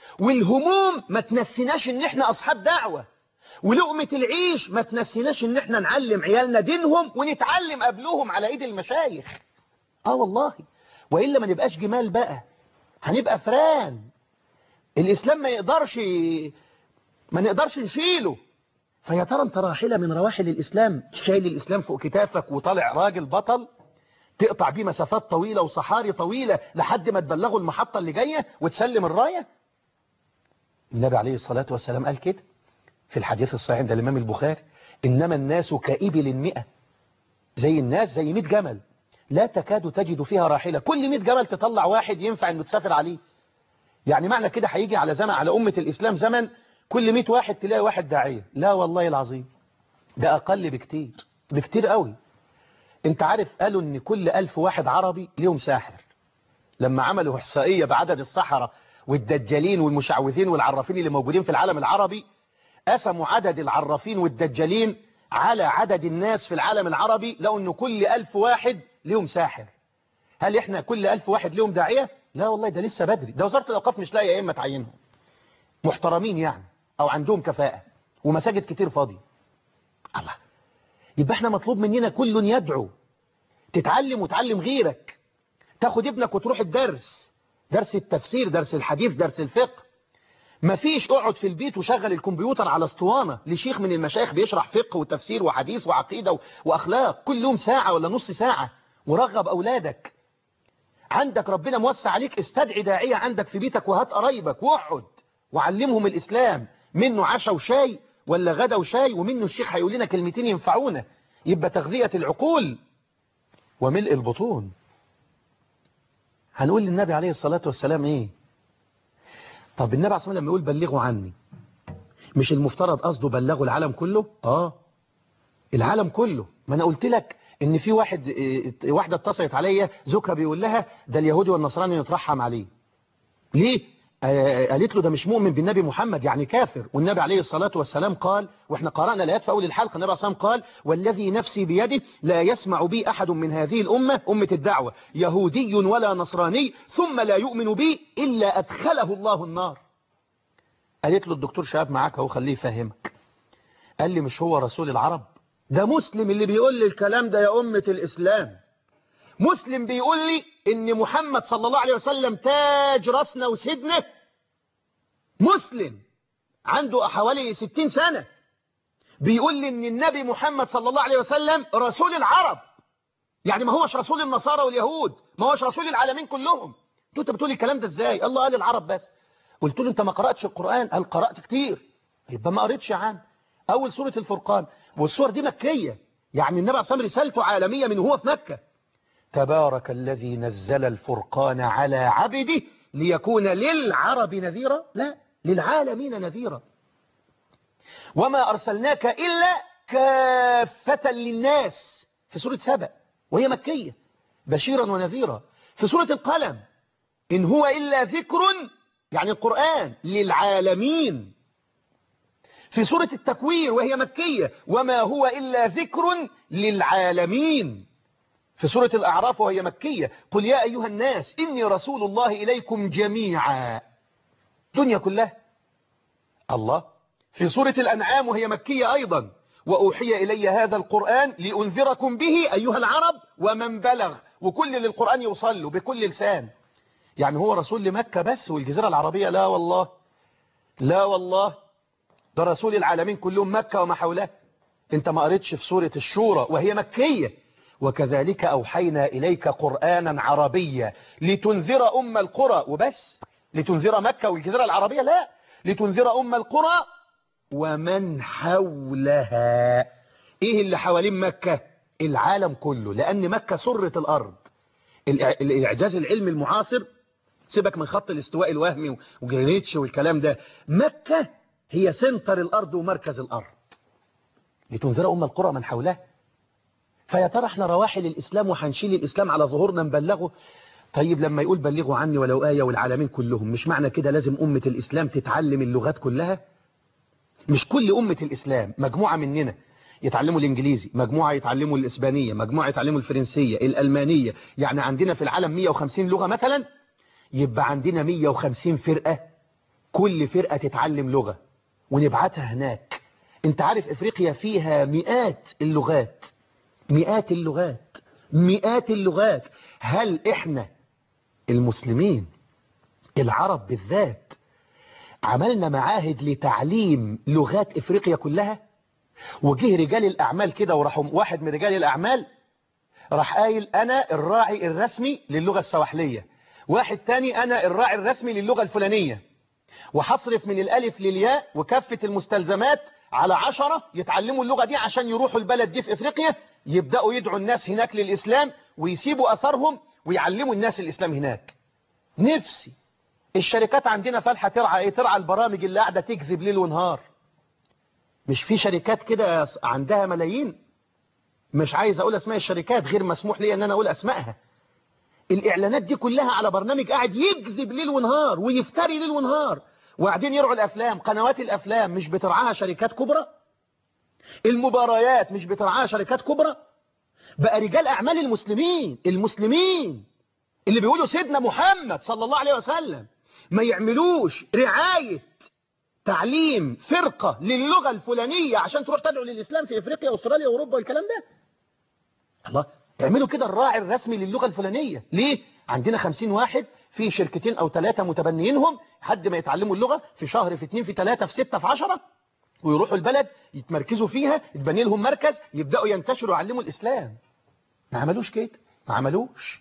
والهموم ما تنسيناش ان احنا اصحاب دعوة، ولقمة العيش ما تنسيناش ان احنا نعلم عيالنا دينهم ونتعلم قبلهم على ايد المشايخ. اه والله، وإلا ما نبقاش جمال بقى، هنبقى فران. الإسلام ما يقدرش ما نقدرش نشيله. فيا ترى انت راحلة من رواحل الإسلام، شايل الإسلام فوق كتافك وطالع راجل بطل تقطع بيه مسافات طويلة وصحاري طويلة لحد ما تبلغوا المحطة اللي جاية وتسلم الراية؟ النبي عليه الصلاة والسلام قال كده في الحديث الصحيح عند الإمام البخاري: إنما الناس كإبل مئة، زي الناس زي مئة جمل لا تكاد تجد فيها راحلة، كل مئة جمل تطلع واحد ينفع انه تسافر عليه. يعني معنى كده هيجي على زمن على أمة الإسلام زمن كل مئة واحد تلاقي واحد داعية؟ لا والله العظيم، ده أقل بكتير بكتير قوي. انت عارف قالوا ان كل ألف واحد عربي ليهم ساحر. لما عملوا إحصائية بعدد السحرة والدجالين والمشعوذين والعرافين اللي موجودين في العالم العربي، قسموا عدد العرافين والدجالين على عدد الناس في العالم العربي، لقوا ان كل ألف واحد ليهم ساحر. هل احنا كل ألف واحد ليهم داعية؟ لا والله، ده لسه بدري، ده وزارة الأوقاف مش لاقيه ائمه تعينهم محترمين يعني او عندهم كفاءة، ومساجد كتير فاضية. الله، يبقى احنا مطلوب مننا كل يدعو، تتعلم وتعلم غيرك، تاخد ابنك وتروح الدرس، درس التفسير، درس الحديث، درس الفقه. مفيش اقعد في البيت وشغل الكمبيوتر على اسطوانة لشيخ من المشايخ بيشرح فقه وتفسير وحديث وعقيدة وأخلاق كل يوم ساعة ولا نص ساعة، ورغب أولادك. عندك ربنا موسع عليك، استدعي داعية عندك في بيتك وهات قرايبك واقعد وعلمهم الإسلام، منه عشاء وشاي ولا غدا وشاي، ومنه الشيخ هيقول لنا كلمتين ينفعونا. يبقى تغذية العقول وملء البطون. هنقول للنبي عليه الصلاة والسلام ايه؟ طب النبي عليه الصلاة والسلام لما يقول بلغوا عني، مش المفترض قصده بلغوا العالم كله؟ اه العالم كله. ما انا قلت لك ان في واحد واحدة اتصلت عليا زوجها بيقول لها ده اليهودي والنصراني نترحم عليه. ليه؟ آه قالت له ده مش مؤمن بالنبي محمد، يعني كافر. والنبي عليه الصلاة والسلام قال، واحنا قرأنا الآيات في أول الحلقة، النبي عليه الصلاة والسلام قال: والذي نفسي بيده لا يسمع بي أحد من هذه الأمة، أمة الدعوة، يهودي ولا نصراني ثم لا يؤمن بي إلا أدخله الله النار. قالت له الدكتور شهاب معاك اهو، خليه يفهمك. قال لي مش هو رسول العرب؟ ده مسلم اللي بيقول لي الكلام ده يا أمة الإسلام. مسلم بيقول لي إن محمد صلى الله عليه وسلم تاج راسنا وسيدنا. مسلم عنده حوالي ستين سنة بيقول لي إن النبي محمد صلى الله عليه وسلم رسول العرب، يعني ما هوش رسول النصارى واليهود، ما هوش رسول العالمين كلهم. انت بتقول الكلام ده ازاي؟ الله قال العرب بس. قلت له انت ما قرأتش القرآن؟ قال قرأت كتير. يبقى ما قريتش عن أول سورة الفرقان، والسور دي مكية، يعني النبي عليه الصلاة والسلام رسالته عالمية من هو في مكة. تبارك الذي نزل الفرقان على عبده ليكون للعرب نذيرا، لا للعالمين نذيرا. وما أرسلناك إلا كافة للناس في سورة سبأ وهي مكية، بشيرا ونذيرا. في سورة القلم إن هو إلا ذكر، يعني القرآن، للعالمين. في سورة التكوير وهي مكية: وما هو إلا ذكر للعالمين. في سورة الأعراف وهي مكية: قل يا أيها الناس إني رسول الله إليكم جميعا، دنيا كلها. الله. في سورة الأنعام وهي مكية أيضا: وأوحي إلي هذا القرآن لأنذركم به أيها العرب ومن بلغ، وكل اللي القرآن يوصل له بكل لسان. يعني هو رسول لمكة بس والجزيرة العربية؟ لا والله، لا والله، ده رسول العالمين كلهم، مكة وما حولها. انت ما قريتش في سورة الشورى وهي مكية: وكذلك أوحينا إليك قرآنا عربيا لتنذر أم القرى وبس؟ لتنذر مكة والجزيرة العربية؟ لا، لتنذر أم القرى ومن حولها. إيه اللي حوالين مكة؟ العالم كله، لأن مكة سرة الأرض. الإعجاز العلمي المعاصر، سيبك من خط الاستواء الوهمي وجرينتش والكلام ده، مكة هي سنتر الأرض ومركز الأرض. لتنذر أم القرى من حولها. فيا ترى احنا رواحل الإسلام وحنشيل الإسلام على ظهورنا نبلغه؟ طيب لما يقول بلغوا عني ولو آية والعالمين كلهم، مش معنى كده لازم أمة الإسلام تتعلم اللغات كلها؟ مش كل أمة الإسلام، مجموعة مننا يتعلموا الإنجليزي، مجموعة يتعلموا الإسبانية، مجموعة يتعلموا الفرنسية، الألمانية، يعني عندنا في العالم مئة وخمسين لغة مثلا، يبقى عندنا مئة وخمسين فرقة كل فرقة تتعلم لغة ونبعتها هناك. انت عارف افريقيا فيها مئات اللغات، مئات اللغات، مئات اللغات. هل احنا المسلمين العرب بالذات عملنا معاهد لتعليم لغات افريقيا كلها؟ وجه رجال الاعمال كده وراحوا واحد من رجال الاعمال راح قايل انا الراعي الرسمي للغة السواحلية، واحد تاني انا الراعي الرسمي للغة الفلانية، وحصرف من الالف للياء وكافة المستلزمات على عشرة يتعلموا اللغة دي عشان يروحوا البلد دي في افريقيا يبدأوا يدعوا الناس هناك للاسلام ويسيبوا اثرهم ويعلموا الناس الاسلام هناك. نفسي الشركات عندنا فالحة ترعى ايه؟ ترعى البرامج اللي قاعدة تكذب ليل ونهار. مش في شركات كده عندها ملايين، مش عايز اقول اسماء الشركات، غير مسموح لي ان انا اقول اسمائها. الاعلانات دي كلها على برنامج قاعد يكذب ليل ونهار ويفتري ليل ونهار، وقاعدين يرعوا الافلام. قنوات الافلام مش بترعاها شركات كبرى؟ المباريات مش بترعاها شركات كبرى؟ بقى رجال اعمال المسلمين المسلمين اللي بيقولوا سيدنا محمد صلى الله عليه وسلم ما يعملوش رعاية تعليم فرقة للغة الفلانية عشان تروح تدعو للإسلام في إفريقيا وأستراليا وأوروبا والكلام ده؟ الله، تعملوا كده الراعي الرسمي للغة الفلانية ليه؟ عندنا خمسين واحد في شركتين أو ثلاثة متبنيينهم حد ما يتعلموا اللغة في شهر في اتنين في ثلاثة في ستة في عشرة ويروحوا البلد يتمركزوا فيها، يتبني لهم مركز، يبدأوا ينتشروا يعلموا الإسلام. ما عملوش كده، ما عملوش.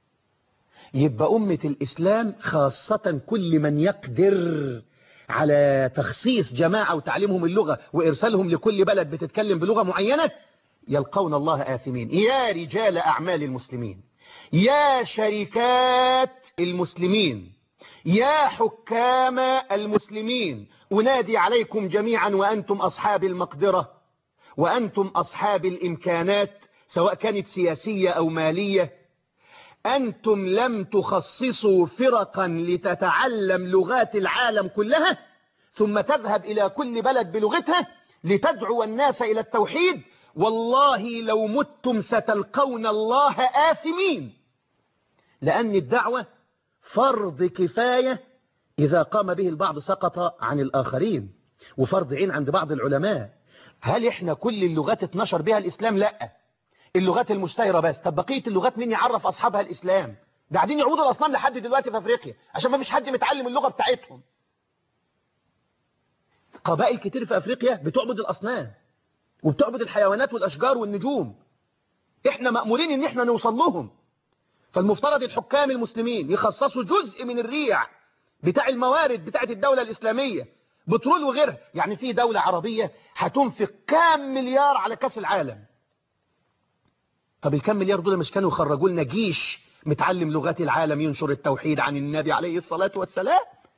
يبقى أمة الإسلام خاصة كل من يقدر على تخصيص جماعة وتعليمهم اللغة وإرسالهم لكل بلد بتتكلم بلغة معينة يلقون الله آثمين. يا رجال أعمال المسلمين، يا شركات المسلمين، يا حكام المسلمين، أنادي عليكم جميعا وأنتم أصحاب المقدرة وأنتم أصحاب الإمكانات سواء كانت سياسية أو مالية. أنتم لم تخصصوا فرقا لتتعلم لغات العالم كلها ثم تذهب إلى كل بلد بلغتها لتدعو الناس إلى التوحيد. والله لو متم ستلقون الله آثمين، لأن الدعوة فرض كفاية إذا قام به البعض سقط عن الآخرين، وفرض عين عند بعض العلماء. هل إحنا كل اللغات اتنشر بها الإسلام؟ لأ، اللغات المشتهرة بس. طب بقية اللغات مين يعرف أصحابها الإسلام؟ ده قاعدين يعبدوا الأصنام لحد دلوقتي في أفريقيا عشان ما فيش حد متعلم اللغة بتاعتهم. قبائل كتير في أفريقيا بتعبد الأصنام وبتعبد الحيوانات والأشجار والنجوم. إحنا مأمورين إن إحنا نوصل لهم. فالمفترض الحكام المسلمين يخصصوا جزء من الريع بتاع الموارد بتاعت الدولة الإسلامية، بترول وغيرها. يعني في دولة عربية هتنفق كام مليار على كأس العالم. طب الكام مليار دول مش كانوا يخرجوا لنا جيش متعلم لغات العالم ينشر التوحيد عن النبي عليه الصلاة والسلام؟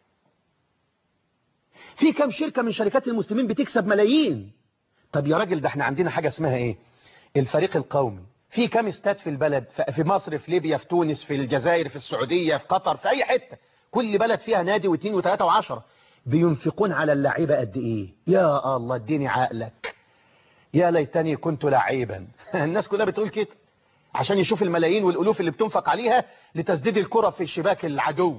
في كام شركة من شركات المسلمين بتكسب ملايين. طب يا راجل، ده احنا عندنا حاجة اسمها ايه؟ الفريق القومي. في كام استاد في البلد؟ في مصر، في ليبيا، في تونس، في الجزائر، في السعودية، في قطر، في اي حتة. كل بلد فيها نادي واثنين وثلاثة وعشرة. بينفقون على اللعيبة قد ايه؟ يا الله اديني عقلك، يا ليتني كنت لعيبا. الناس كلها بتقول كده عشان يشوف الملايين والألوف اللي بتنفق عليها لتسديد الكرة في شباك العدو.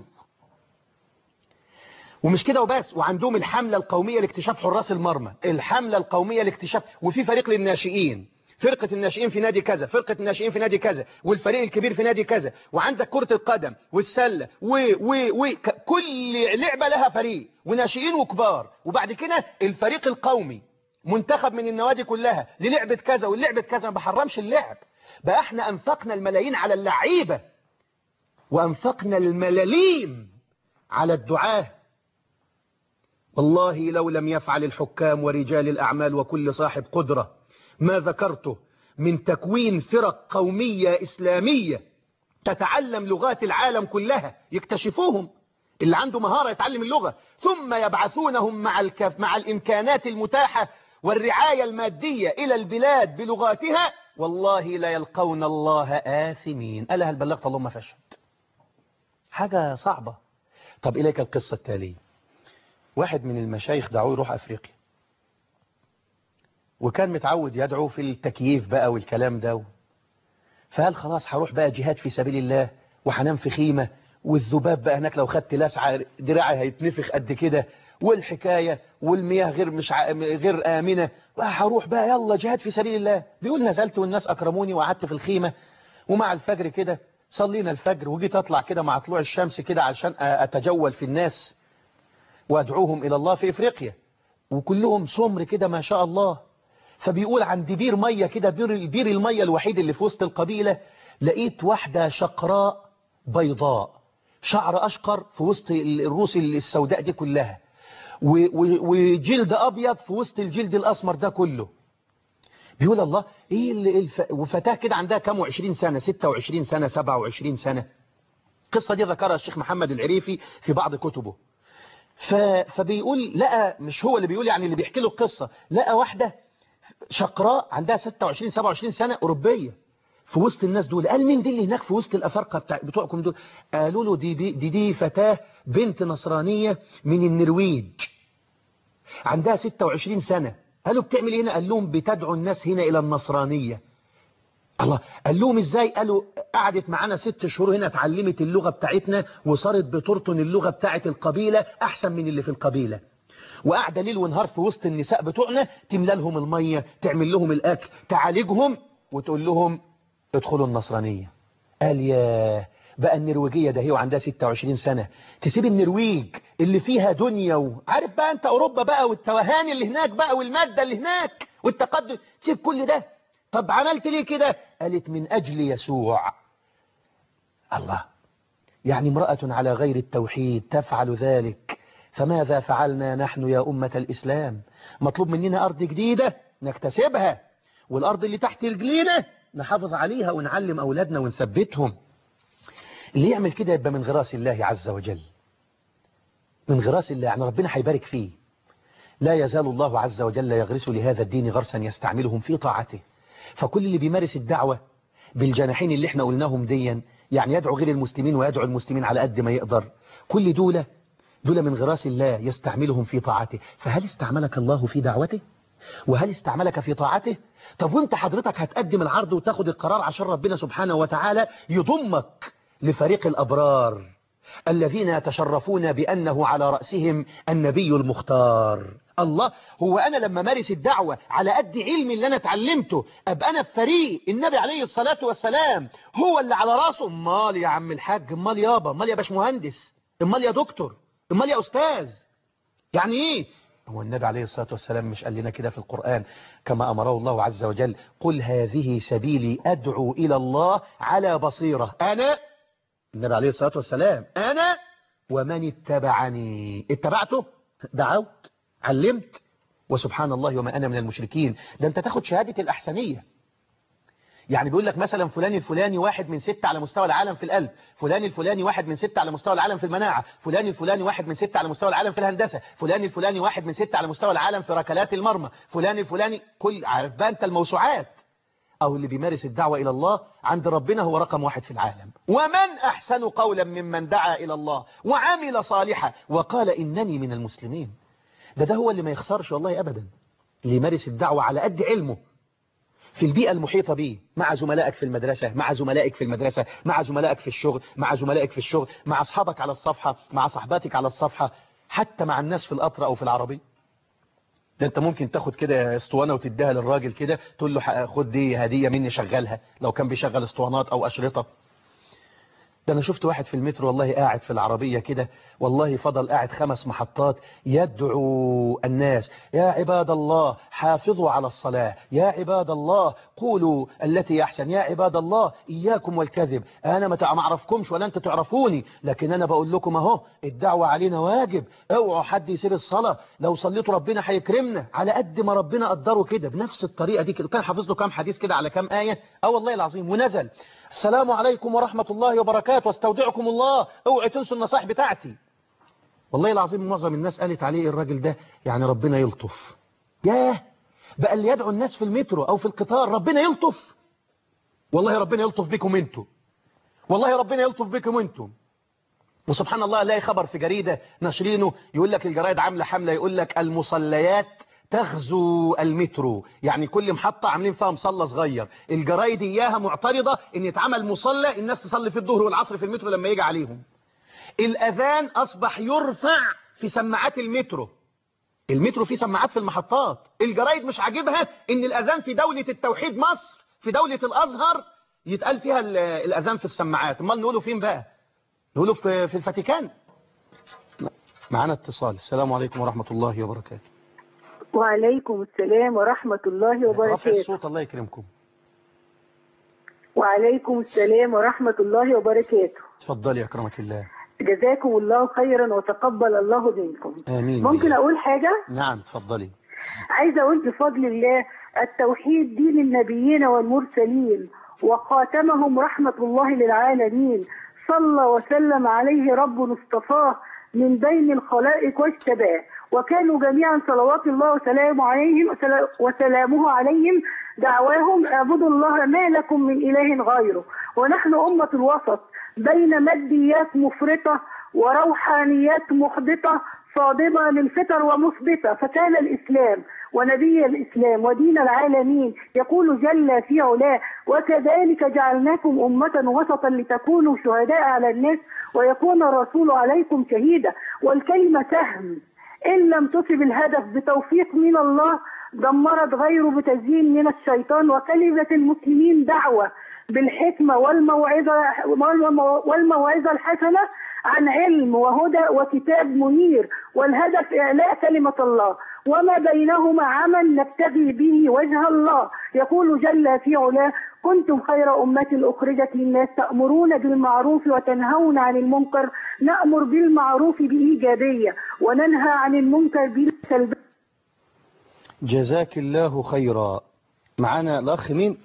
ومش كده وبس، وعندهم الحملة القومية لاكتشاف حراس المرمى، الحملة القومية لاكتشاف، وفي فريق للناشئين، فرقة الناشئين في نادي كذا، فرقة الناشئين في نادي كذا، والفريق الكبير في نادي كذا. وعندك كرة القدم والسلة و و و كل لعبة لها فريق وناشئين وكبار. وبعد كده الفريق القومي منتخب من النوادي كلها للعبة كذا واللعبة كذا. ما بحرمش اللعب، بقى احنا انفقنا الملايين على اللعيبة وانفقنا الملاليم على الدعاة. والله لو لم يفعل الحكام ورجال الأعمال وكل صاحب قدرة ما ذكرته من تكوين فرق قومية إسلامية تتعلم لغات العالم كلها، يكتشفوهم اللي عنده مهارة يتعلم اللغة ثم يبعثونهم مع الكف مع الإمكانات المتاحة والرعاية المادية إلى البلاد بلغاتها، والله لا يلقون الله آثمين. ألا هل بلغت؟ اللهم فاشهد. حاجة صعبة. طب إليك القصة التالية. واحد من المشايخ دعوه يروح أفريقيا، وكان متعود يدعو في التكييف بقى والكلام ده، فقال خلاص هروح بقى جهاد في سبيل الله وحنام في خيمة والذباب بقى هناك لو خدت لسعة دراعي هيتنفخ قد كده، والحكاية والمياه غير مش ع... غير آمنة، هروح بقى يلا جهاد في سبيل الله. بيقول نزلت والناس أكرموني وقعدت في الخيمة، ومع الفجر كده صلينا الفجر، وجيت أطلع كده مع طلوع الشمس كده علشان أتجول في الناس وأدعوهم إلى الله في إفريقيا، وكلهم سمر كده ما شاء الله. فبيقول عند بير مية كده، بير, بير المية الوحيد اللي في وسط القبيلة، لقيت واحدة شقراء بيضاء شعر أشقر في وسط الروس السوداء دي كلها، وجلد أبيض في وسط الجلد الأسمر ده كله. بيقول الله إيه الف... وفتاة كده عندها كام وعشرين سنة، ستة وعشرين سنة، سبعة وعشرين سنة. القصة دي ذكرها الشيخ محمد العريفي في بعض كتبه. ف... فبيقول لقى، مش هو اللي بيقول يعني، اللي بيحكي له القصة، لقى واحدة شقراء عندها ستة وعشرين سبعة وعشرين سنة أوروبية في وسط الناس دول. قال مين دي اللي هناك في وسط الأفارقة بتاع بتوعكم دول؟ قالوا له دي دي, دي دي فتاة بنت نصرانية من النرويج عندها ستة وعشرين سنة. قالوا بتعمل هنا؟ قال لهم بتدعو الناس هنا إلى النصرانية. الله، قال لهم ازاي؟ قالوا قعدت معانا ست شهور هنا، اتعلمت اللغة بتاعتنا وصارت بترطن اللغة بتاعت القبيلة أحسن من اللي في القبيلة، وقاعدة ليل ونهار في وسط النساء بتوعنا، تملى لهم المية، تعمل لهم الأكل، تعالجهم، وتقول لهم ادخلوا النصرانية. قال يا بقى النرويجية ده هي وعندها ستة وعشرين سنة تسيب النرويج اللي فيها دنيا، وعارف بقى انت أوروبا بقى والتوهان اللي هناك بقى والمادة اللي هناك والتقدم، تسيب كل ده؟ طب عملت ليه كده؟ قالت من أجل يسوع. الله، يعني امرأة على غير التوحيد تفعل ذلك، فماذا فعلنا نحن يا أمة الإسلام؟ مطلوب مننا أرض جديدة نكتسبها، والأرض اللي تحت رجلينا نحافظ عليها ونعلم أولادنا ونثبتهم. اللي يعمل كده يبقى من غراس الله عز وجل، من غراس الله، يعني ربنا هيبارك فيه. لا يزال الله عز وجل يغرس لهذا الدين غرسا يستعملهم في طاعته. فكل اللي بيمارس الدعوة بالجناحين اللي احنا قلناهم ديا، يعني يدعو غير المسلمين ويدعو المسلمين على قد ما يقدر، كل دولة دولة من غراس الله يستعملهم في طاعته. فهل استعملك الله في دعوته؟ وهل استعملك في طاعته؟ طب وانت حضرتك هتقدم العرض وتاخد القرار عشان ربنا سبحانه وتعالى يضمك لفريق الأبرار الذين يتشرفون بأنه على رأسهم النبي المختار. الله، هو أنا لما مارس الدعوة على قد علمي اللي أنا اتعلمته أبقى أنا في فريق النبي عليه الصلاة والسلام هو اللي على رأسه؟ امال يا عم الحاج، امال يابا، امال يا باش مهندس، امال يا دكتور، امال يا أستاذ، يعني إيه؟ هو النبي عليه الصلاة والسلام مش قال لنا كده في القرآن كما أمره الله عز وجل؟ قل هذه سبيلي أدعو إلى الله على بصيرة، أنا النبي عليه الصلاة والسلام، أنا ومن اتبعني. اتبعته، دعوت، علمت، وسبحان الله وما أنا من المشركين. ده أنت تاخد شهادة الأحسنية. يعني بيقول لك مثلا فلان الفلاني واحد من ستة على مستوى العالم في القلب، فلان الفلاني واحد من ستة على مستوى العالم في المناعة، فلان الفلاني واحد من ستة على مستوى العالم في الهندسة، فلان الفلاني واحد من ستة على مستوى العالم في ركلات المرمى، فلان الفلاني، كل عارف بقى أنت الموسوعات. أو اللي بيمارس الدعوة إلى الله عند ربنا هو رقم واحد في العالم. ومن أحسن قولا ممن دعا إلى الله وعمل صالحا وقال إنني من المسلمين. ده ده هو اللي ما يخسرش والله أبدا، اللي يمارس الدعوة على قد علمه في البيئة المحيطة به، مع زملائك في المدرسة، مع زملائك في المدرسة، مع زملائك في الشغل، مع زملائك في الشغل، مع أصحابك على الصفحة، مع صحباتك على الصفحة، حتى مع الناس في القطر أو في العربية. ده انت ممكن تاخد كده اسطوانة وتديها للراجل كده، تقول له خد دي هدية مني شغلها، لو كان بيشغل اسطوانات او اشرطة. ده انا شفت واحد في المترو والله قاعد في العربية كده، والله فضل قاعد خمس محطات يدعو الناس: يا عباد الله حافظوا على الصلاة، يا عباد الله قولوا التي يحسن، يا عباد الله إياكم والكذب، أنا ما أعرفكمش ولا أنت تعرفوني، لكن أنا بقول لكم أهو الدعوة علينا واجب، اوعوا حد يسيب الصلاة، لو صليتوا ربنا هيكرمنا. على قد ما ربنا قدره كده بنفس الطريقة دي كده. كان حافظ له كام حديث كده على كام آية، اه والله العظيم، ونزل: السلام عليكم ورحمة الله وبركاته واستودعكم الله، اوعوا تنسوا النصائح بتاعتي. والله العظيم معظم الناس قالت عليه الراجل ده يعني ربنا يلطف. ياه، بقى اللي يدعو الناس في المترو او في القطار ربنا يلطف. والله ربنا يلطف بكم انتوا، والله ربنا يلطف بكم انتوا. وسبحان الله الاقي خبر في جريدة ناشرينه يقول لك الجرايد عاملة حملة، يقول لك المصليات تغزو المترو، يعني كل محطة عاملين فيها مصلى صغير، الجرايد اياها معترضة ان يتعمل مصلى الناس تصلي في الظهر والعصر في المترو لما يجي عليهم. الأذان أصبح يرفع في سماعات المترو. المترو فيه سماعات في المحطات. الجرايد مش عاجبها إن الأذان في دولة التوحيد مصر، في دولة الأزهر، يتقال فيها الأذان في السماعات. امال نقوله فين بقى؟ نقوله في, في الفاتيكان. معانا اتصال. السلام عليكم ورحمة الله وبركاته. وعليكم السلام ورحمة الله وبركاته. رفع الصوت الله يكرمكم. وعليكم السلام ورحمة الله وبركاته. تفضلي أكرمك الله. جزاكم الله خيرا وتقبل الله منكم. آمين. ممكن أقول حاجة؟ نعم تفضلي. عايزة أقول بفضل الله التوحيد دين النبيين والمرسلين وخاتمهم رحمة الله للعالمين، صلى وسلم عليه رب اصطفاه من بين الخلائق واجتباه، وكانوا جميعا صلوات الله وسلامه عليهم وسلامه عليهم دعواهم اعبدوا الله ما لكم من إله غيره. ونحن أمة الوسط بين ماديات مفرطة وروحانيات محبطة صادمة للفطر ومثبتة، فكان الإسلام ونبي الإسلام ودين العالمين يقول جل في علاه وكذلك جعلناكم أمة وسطا لتكونوا شهداء على الناس ويكون الرسول عليكم شهيدا. والكلمة سهم إن لم تصب الهدف بتوفيق من الله دمرت غيره بتزيين من الشيطان. وكلمة المسلمين دعوة بالحكمة والموعظة والموعظة الحسنة عن علم وهدى وكتاب منير، والهدف إعلاء كلمة الله وما بينهما عمل نبتغي به وجه الله. يقول جل في علاه كنتم خير أمة أخرجت للناس تأمرون بالمعروف وتنهون عن المنكر. نأمر بالمعروف بإيجابية وننهى عن المنكر بالسلبية. جزاك الله خيرا. معانا الأخ مين؟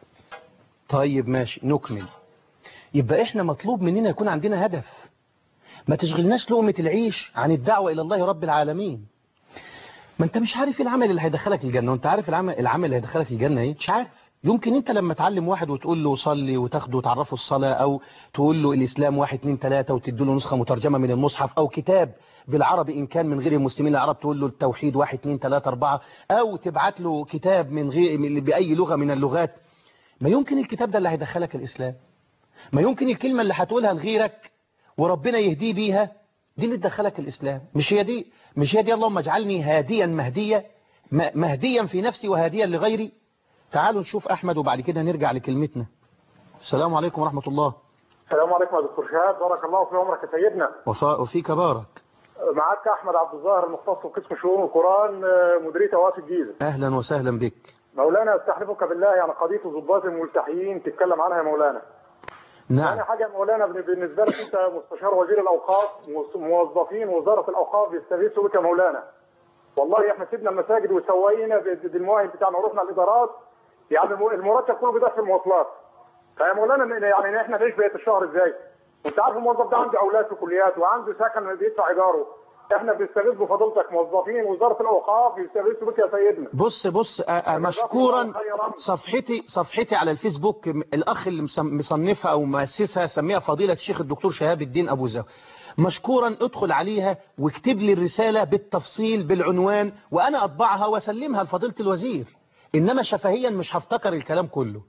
طيب ماشي نكمل. يبقى إحنا مطلوب مننا يكون عندنا هدف، ما تشغلناش لقمة العيش عن الدعوة إلى الله رب العالمين. ما أنت مش عارف العمل اللي هيدخلك الجنة، وأنت عارف العمل العمل اللي هيدخلك الجنة إيه؟ مش عارف. يمكن أنت لما تعلم واحد وتقول له صلي وتاخده وتعرفه الصلاة، أو تقول له الإسلام واحد اتنين تلاتة وتدي له نسخة مترجمة من المصحف، أو كتاب بالعربي إن كان من غير المسلمين العرب تقول له التوحيد واحد اتنين تلاتة أربعة، أو تبعت له كتاب من غير بأي لغة من اللغات. ما يمكن الكتاب ده اللي هيدخلك الإسلام، ما يمكن الكلمة اللي هتقولها لغيرك وربنا يهدي بيها دي اللي تدخلك الإسلام. مش هي دي مش هي دي اللهم اجعلني هاديا مهديا مهديا في نفسي وهاديا لغيري. تعالوا نشوف أحمد وبعد كده نرجع لكلمتنا. السلام عليكم ورحمة الله. السلام عليكم يا دكتور شهاب، بارك الله في عمرك يا سيدنا. وفيك بارك. معاك أحمد عبد الظاهر المختص بقسم شؤون القرآن مديرية أوقاف الجيزة. أهلا وسهلا بك مولانا. استحلفك بالله يعني قضية الضباط الملتحيين تتكلم عنها يا مولانا. نعم. يعني حاجة يا مولانا بالنسبة لك أنت مستشار وزير الأوقاف، موظفين وزارة الأوقاف بيستغيثوا بك يا مولانا. والله احنا سيبنا المساجد وسوينا بالمواهب بتاعنا ورحنا الإدارات، يعني المرتب كله بيضيع في المواصلات. فيا مولانا يعني احنا نعيش بقية الشهر ازاي؟ وانت عارف الموظف ده عنده اولاد في كليات وعنده سكن بيدفع ايجاره. احنا بنستغيث بفضيلتك موظفين وزارة الاوقاف بيستغيثوا بك يا سيدنا. بص بص مشكورا صفحتي صفحتي على الفيسبوك الاخ اللي مصنفها او مؤسسها سميها فضيلة الشيخ الدكتور شهاب الدين ابو زاوية. مشكورا ادخل عليها واكتب لي الرسالة بالتفصيل بالعنوان وانا اطبعها واسلمها لفضيلة الوزير، انما شفهيا مش هفتكر الكلام كله.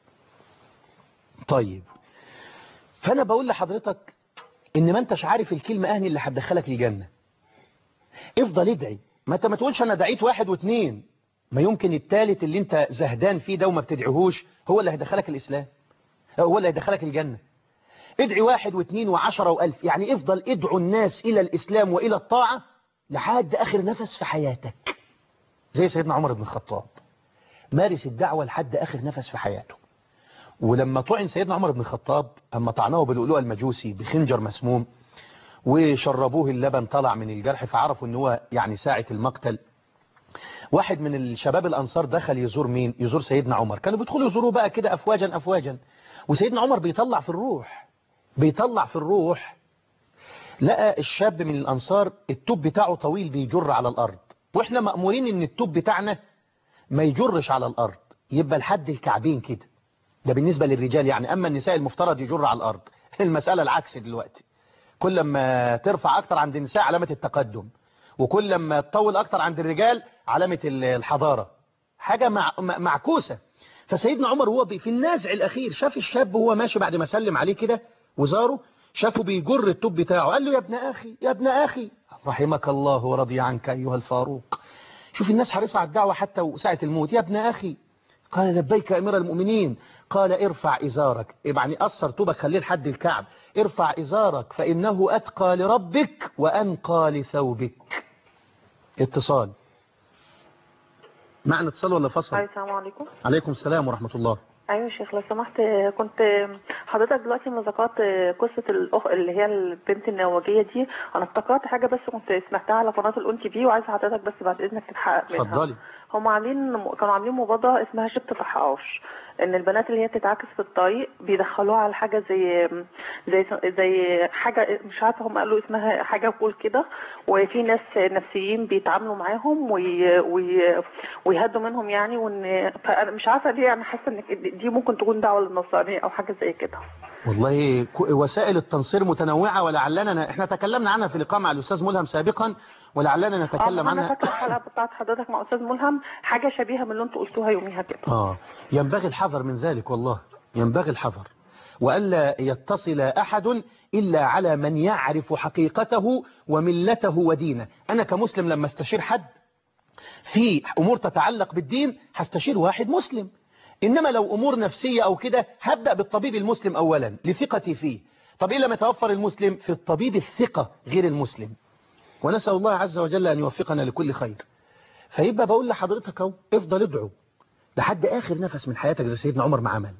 طيب فانا بقول لحضرتك ان ما انتش عارف الكلمة اهني اللي هتدخلك الجنة. افضل ادعي، ما انت ما تقولش انا دعيت واحد واثنين، ما يمكن الثالث اللي انت زهدان فيه ده وما بتدعيهوش هو اللي هيدخلك الاسلام، هو اللي هيدخلك الجنة. ادعي واحد واثنين وعشرة والف، يعني افضل ادعو الناس الى الاسلام والى الطاعة لحد اخر نفس في حياتك، زي سيدنا عمر بن الخطاب مارس الدعوة لحد اخر نفس في حياته. ولما طعن سيدنا عمر بن الخطاب اما طعناه باللؤلؤ المجوسي بخنجر مسموم وشربوه اللبن طلع من الجرح فعرفوا ان هو يعني ساعة المقتل، واحد من الشباب الانصار دخل يزور مين؟ يزور سيدنا عمر. كانوا بيدخلوا يزوروه بقى كده افواجا افواجا، وسيدنا عمر بيطلع في الروح بيطلع في الروح لقى الشاب من الانصار التوب بتاعه طويل بيجر على الارض، واحنا مأمورين ان التوب بتاعنا ما يجرش على الارض، يبقى لحد الكعبين كده، ده بالنسبة للرجال يعني. أما النساء المفترض يجر على الأرض. المسألة العكس دلوقتي، كل ما ترفع أكتر عند النساء علامة التقدم، وكل ما تطول أكتر عند الرجال علامة الحضارة، حاجة مع معكوسة. فسيدنا عمر هو في النازع الأخير شاف الشاب وهو ماشي بعد ما سلم عليه كده وزاره، شافه بيجر التوب بتاعه، قال له يا ابن أخي يا ابن أخي رحمك الله ورضي عنك أيها الفاروق. شوف الناس حريصة على الدعوة حتى ساعة الموت، يا ابن أخي. قال لبيك أمير المؤمنين. قال ارفع إزارك، يعني أثر توبك خليه لحد الكعب، ارفع إزارك فإنه أتقى لربك وأنقى لثوبك. اتصال معنا، اتصال ولا فصل؟ السلام عليكم. عليكم السلام ورحمة الله. ايوه يا شيخ لو سمحت، كنت حضرتك دلوقتي لما ذكرت قصه الاخ اللي هي البنت النموذجيه دي، انا افتكرت حاجه بس كنت سمعتها على قناه الاون تي في وعايزه حضرتك بس بعد اذنك تتحقق منها. اتفضلي. هم عاملين كانوا عاملين مبادره اسمها شبت فحقاش، ان البنات اللي هي بتتعاكس في الطريق بيدخلوها على حاجه زي زي زي حاجه مش عارفه هم قالوا اسمها حاجه بقول كده، وفي ناس نفسيين بيتعاملوا معاهم وي وي ويهدوا منهم يعني. وان فانا مش عارفه ليه انا حاسه ان دي ممكن تكون دعوه للنصرانيه او حاجه زي كده. والله وسائل التنصير متنوعه، ولعلنا احنا تكلمنا عنها في لقاء مع الاستاذ ملهم سابقا، ولعلنا نتكلم عنها. انا فاكره الحلقه بتاعت حضرتك مع استاذ ملهم حاجه شبيهه من اللي انتوا قلتوها يوميها كده. اه ينبغي الحذر من ذلك، والله ينبغي الحذر، والا يتصل احد الا على من يعرف حقيقته وملته ودينه. انا كمسلم لما استشير حد في امور تتعلق بالدين هستشير واحد مسلم، انما لو امور نفسيه او كده هبدا بالطبيب المسلم اولا لثقتي فيه. طب ايه لما يتوفر المسلم؟ في الطبيب الثقه غير المسلم. ونسأل الله عز وجل أن يوفقنا لكل خير. فيبقى بقول لحضرتك اهو افضل ادعو لحد آخر نفس من حياتك زي سيدنا عمر ما عمل،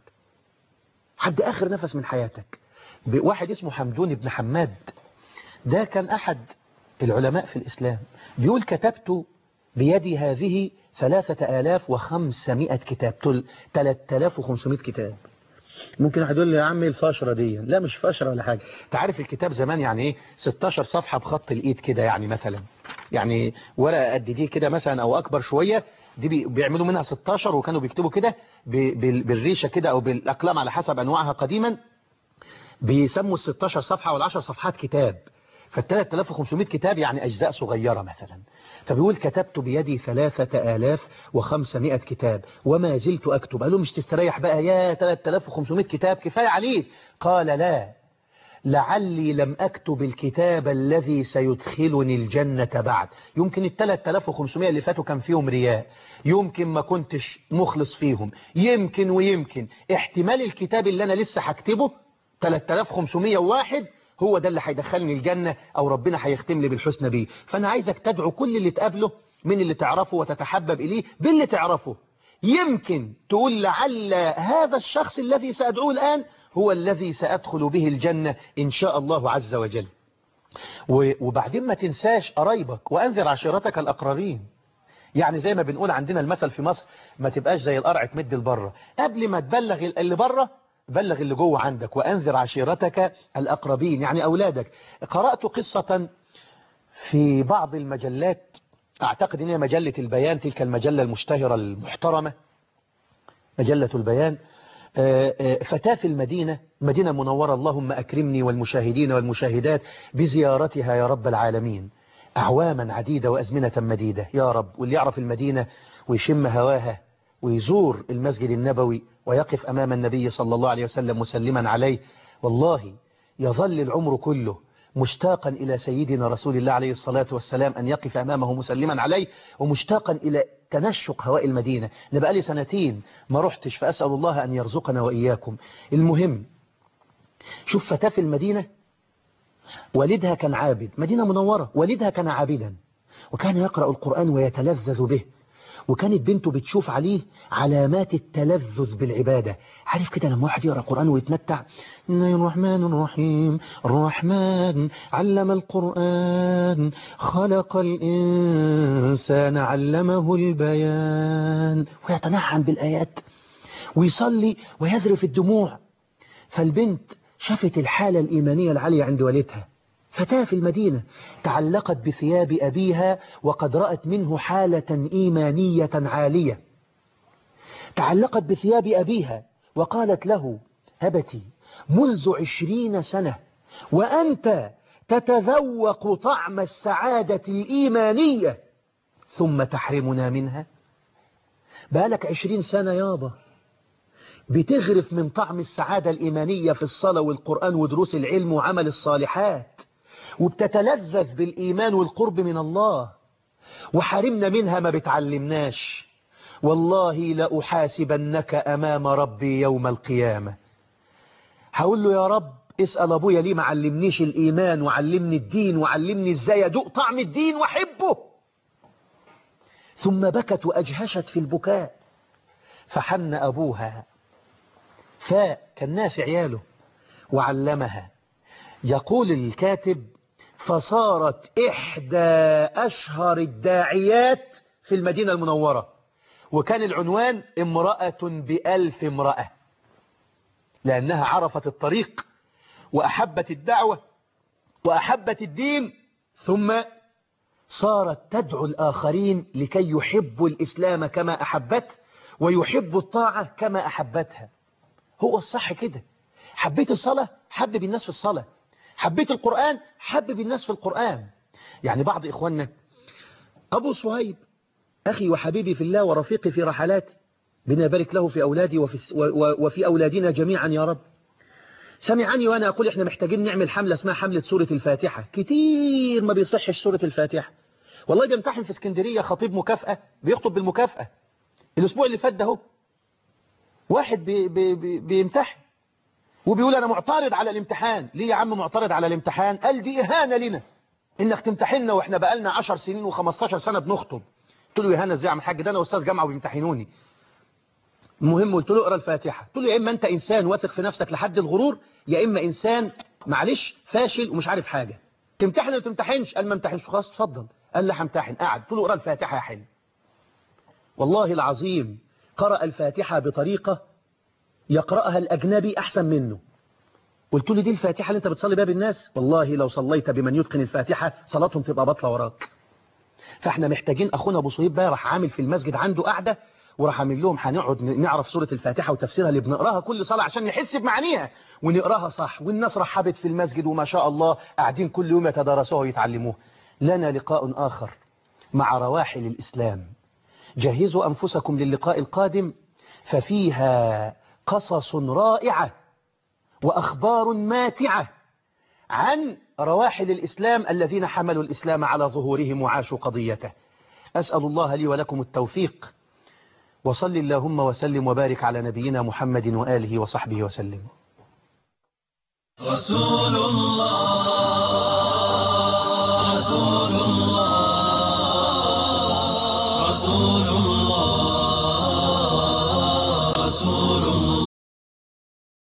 حد آخر نفس من حياتك. واحد اسمه حمدون بن حماد، ده كان أحد العلماء في الإسلام، بيقول كتبت بيدي هذه ثلاثة آلاف وخمسمائة كتاب، ثلاثة آلاف وخمسمائة كتاب. ممكن واحد يقول لي يا عمي الفشرة دي، لا مش فشرة ولا حاجة. تعرف الكتاب زمان يعني ايه؟ ستاشر صفحة بخط الايد كده يعني، مثلا يعني ورقة قد دي كده مثلا او اكبر شوية، دي بيعملوا منها ستاشر، وكانوا بيكتبوا كده بالريشة كده او بالاقلام على حسب انواعها قديما، بيسموا الستاشر صفحة والعشر صفحات كتاب. فالثلاثة آلاف وخمسمائة كتاب يعني اجزاء صغيرة مثلا. فبيقول كتبت بيدي ثلاثة آلاف وخمسمائة كتاب وما زلت أكتب. قالوا مش تستريح بقى يا ثلاثة آلاف وخمسمائة كتاب كفاية عليك؟ قال لا، لعلي لم أكتب الكتاب الذي سيدخلني الجنة بعد. يمكن ال ثلاثة آلاف وخمسمائة اللي فاتوا كان فيهم رياء، يمكن ما كنتش مخلص فيهم، يمكن ويمكن احتمال الكتاب اللي أنا لسه هكتبه ثلاثة آلاف وخمسمائة وواحد هو ده اللي هيدخلني الجنة أو ربنا هيختم لي بالحسنى بيه. فأنا عايزك تدعو كل اللي تقابله من اللي تعرفه وتتحبب إليه باللي تعرفه. يمكن تقول لعل هذا الشخص الذي سأدعوه الآن هو الذي سأدخل به الجنة إن شاء الله عز وجل. وبعدين ما تنساش قرايبك، وأنذر عشيرتك الأقربين. يعني زي ما بنقول عندنا المثل في مصر، ما تبقاش زي القرع تمد لبره، قبل ما تبلغ اللي بره بلغ اللي جوه عندك. وأنذر عشيرتك الأقربين يعني أولادك. قرأت قصة في بعض المجلات، أعتقد أنها مجلة البيان، تلك المجلة المشتهرة المحترمة مجلة البيان. فتاة في المدينة، مدينة منورة، اللهم أكرمني والمشاهدين والمشاهدات بزيارتها يا رب العالمين، أعواما عديدة وأزمنة مديدة يا رب. واللي يعرف المدينة ويشم هواها ويزور المسجد النبوي ويقف أمام النبي صلى الله عليه وسلم مسلما عليه، والله يظل العمر كله مشتاقا إلى سيدنا رسول الله عليه الصلاة والسلام، أن يقف أمامه مسلما عليه، ومشتاقا إلى تنشق هواء المدينة. نبقى لي سنتين ما رحتش، فأسأل الله أن يرزقنا وإياكم. المهم شوف فتاة في المدينة، والدها كان عابد، مدينة منورة، والدها كان عابدا وكان يقرأ القرآن ويتلذذ به، وكانت بنته بتشوف عليه علامات التلذذ بالعبادة. عارف كده لما واحد يقرأ القرآن ويتمتع؟ إنه الرحمن الرحيم، الرحمن علم القرآن، خلق الإنسان علمه البيان، ويتنعم بالآيات ويصلي ويذرف الدموع. فالبنت شافت الحالة الإيمانية العالية عند والدها، فتاة في المدينة تعلقت بثياب أبيها وقد رأت منه حالة إيمانية عالية، تعلقت بثياب أبيها وقالت له: هبتي منذ عشرين سنة وأنت تتذوق طعم السعادة الإيمانية ثم تحرمنا منها؟ بالك عشرين سنة يابا بتغرف من طعم السعادة الإيمانية في الصلاة والقرآن ودروس العلم وعمل الصالحات، وبتتلذذ بالإيمان والقرب من الله، وحرمنا منها ما بتعلمناش. والله لأحاسبنك أمام ربي يوم القيامة. هقول له يا رب اسأل أبويا ليه ما علمنيش الإيمان وعلمني الدين وعلمني إزاي أدوق طعم الدين وأحبه. ثم بكت وأجهشت في البكاء، فحن أبوها فكان ناس عياله وعلمها. يقول الكاتب فصارت إحدى أشهر الداعيات في المدينة المنورة، وكان العنوان امرأة بألف امرأة، لأنها عرفت الطريق وأحبت الدعوة وأحبت الدين، ثم صارت تدعو الآخرين لكي يحبوا الإسلام كما أحبته ويحبوا الطاعة كما أحبتها. هو الصح كده. حبيت الصلاة حبب الناس في الصلاة، حبيت القرآن حبب الناس في القرآن. يعني بعض إخواننا أبو صهيب أخي وحبيبي في الله ورفيقي في رحلاتي، بنا يبارك له في أولادي وفي, وفي أولادنا جميعا يا رب، سمعني وأنا أقول إحنا محتاجين نعمل حملة اسمها حملة سورة الفاتحة. كتير ما بيصحش سورة الفاتحة. والله بيمتحن في اسكندرية خطيب مكافأة، بيخطب بالمكافأة. الأسبوع اللي فات ده هو واحد بي بي بي بيمتحن وبيقول أنا معترض على الامتحان. ليه يا عم معترض على الامتحان؟ قال دي إهانة لنا إنك تمتحننا وإحنا بقالنا عشر سنين وخمستاشر سنة بنخطب. قلت له إهانة إزاي يا عم الحاج؟ ده أنا أستاذ جامعة وبيمتحنوني. المهم قلت له اقرا الفاتحة. قلت له يا إما أنت إنسان واثق في نفسك لحد الغرور، يا إما إنسان معلش فاشل ومش عارف حاجة. تمتحن ولا تمتحنش؟ قال ما امتحنش. خلاص اتفضل. قال لي همتحن. قعد. قلت له اقرا الفاتحة يا حلو. والله العظيم قرأ الفاتحة بطريقة يقرأها الأجنبي أحسن منه. قلت له دي الفاتحة اللي أنت بتصلي بها بالناس؟ والله لو صليت بمن يتقن الفاتحة صلاتهم تبقى بطلة وراك. فاحنا محتاجين. أخونا أبو صهيب بقى راح عامل في المسجد عنده قعدة، وراح عامل لهم هنقعد نعرف سورة الفاتحة وتفسيرها اللي بنقراها كل صلاة عشان نحس بمعانيها ونقراها صح. والناس رحبت في المسجد وما شاء الله قاعدين كل يوم يتدارسوها ويتعلموها. لنا لقاء آخر مع رواحل الإسلام. جهزوا أنفسكم للقاء القادم، ففيها قصص رائعة وأخبار ماتعة عن رواحل الإسلام الذين حملوا الإسلام على ظهورهم وعاشوا قضيته. أسأل الله لي ولكم التوفيق، وصل اللهم وسلم وبارك على نبينا محمد وآله وصحبه وسلم. رسول الله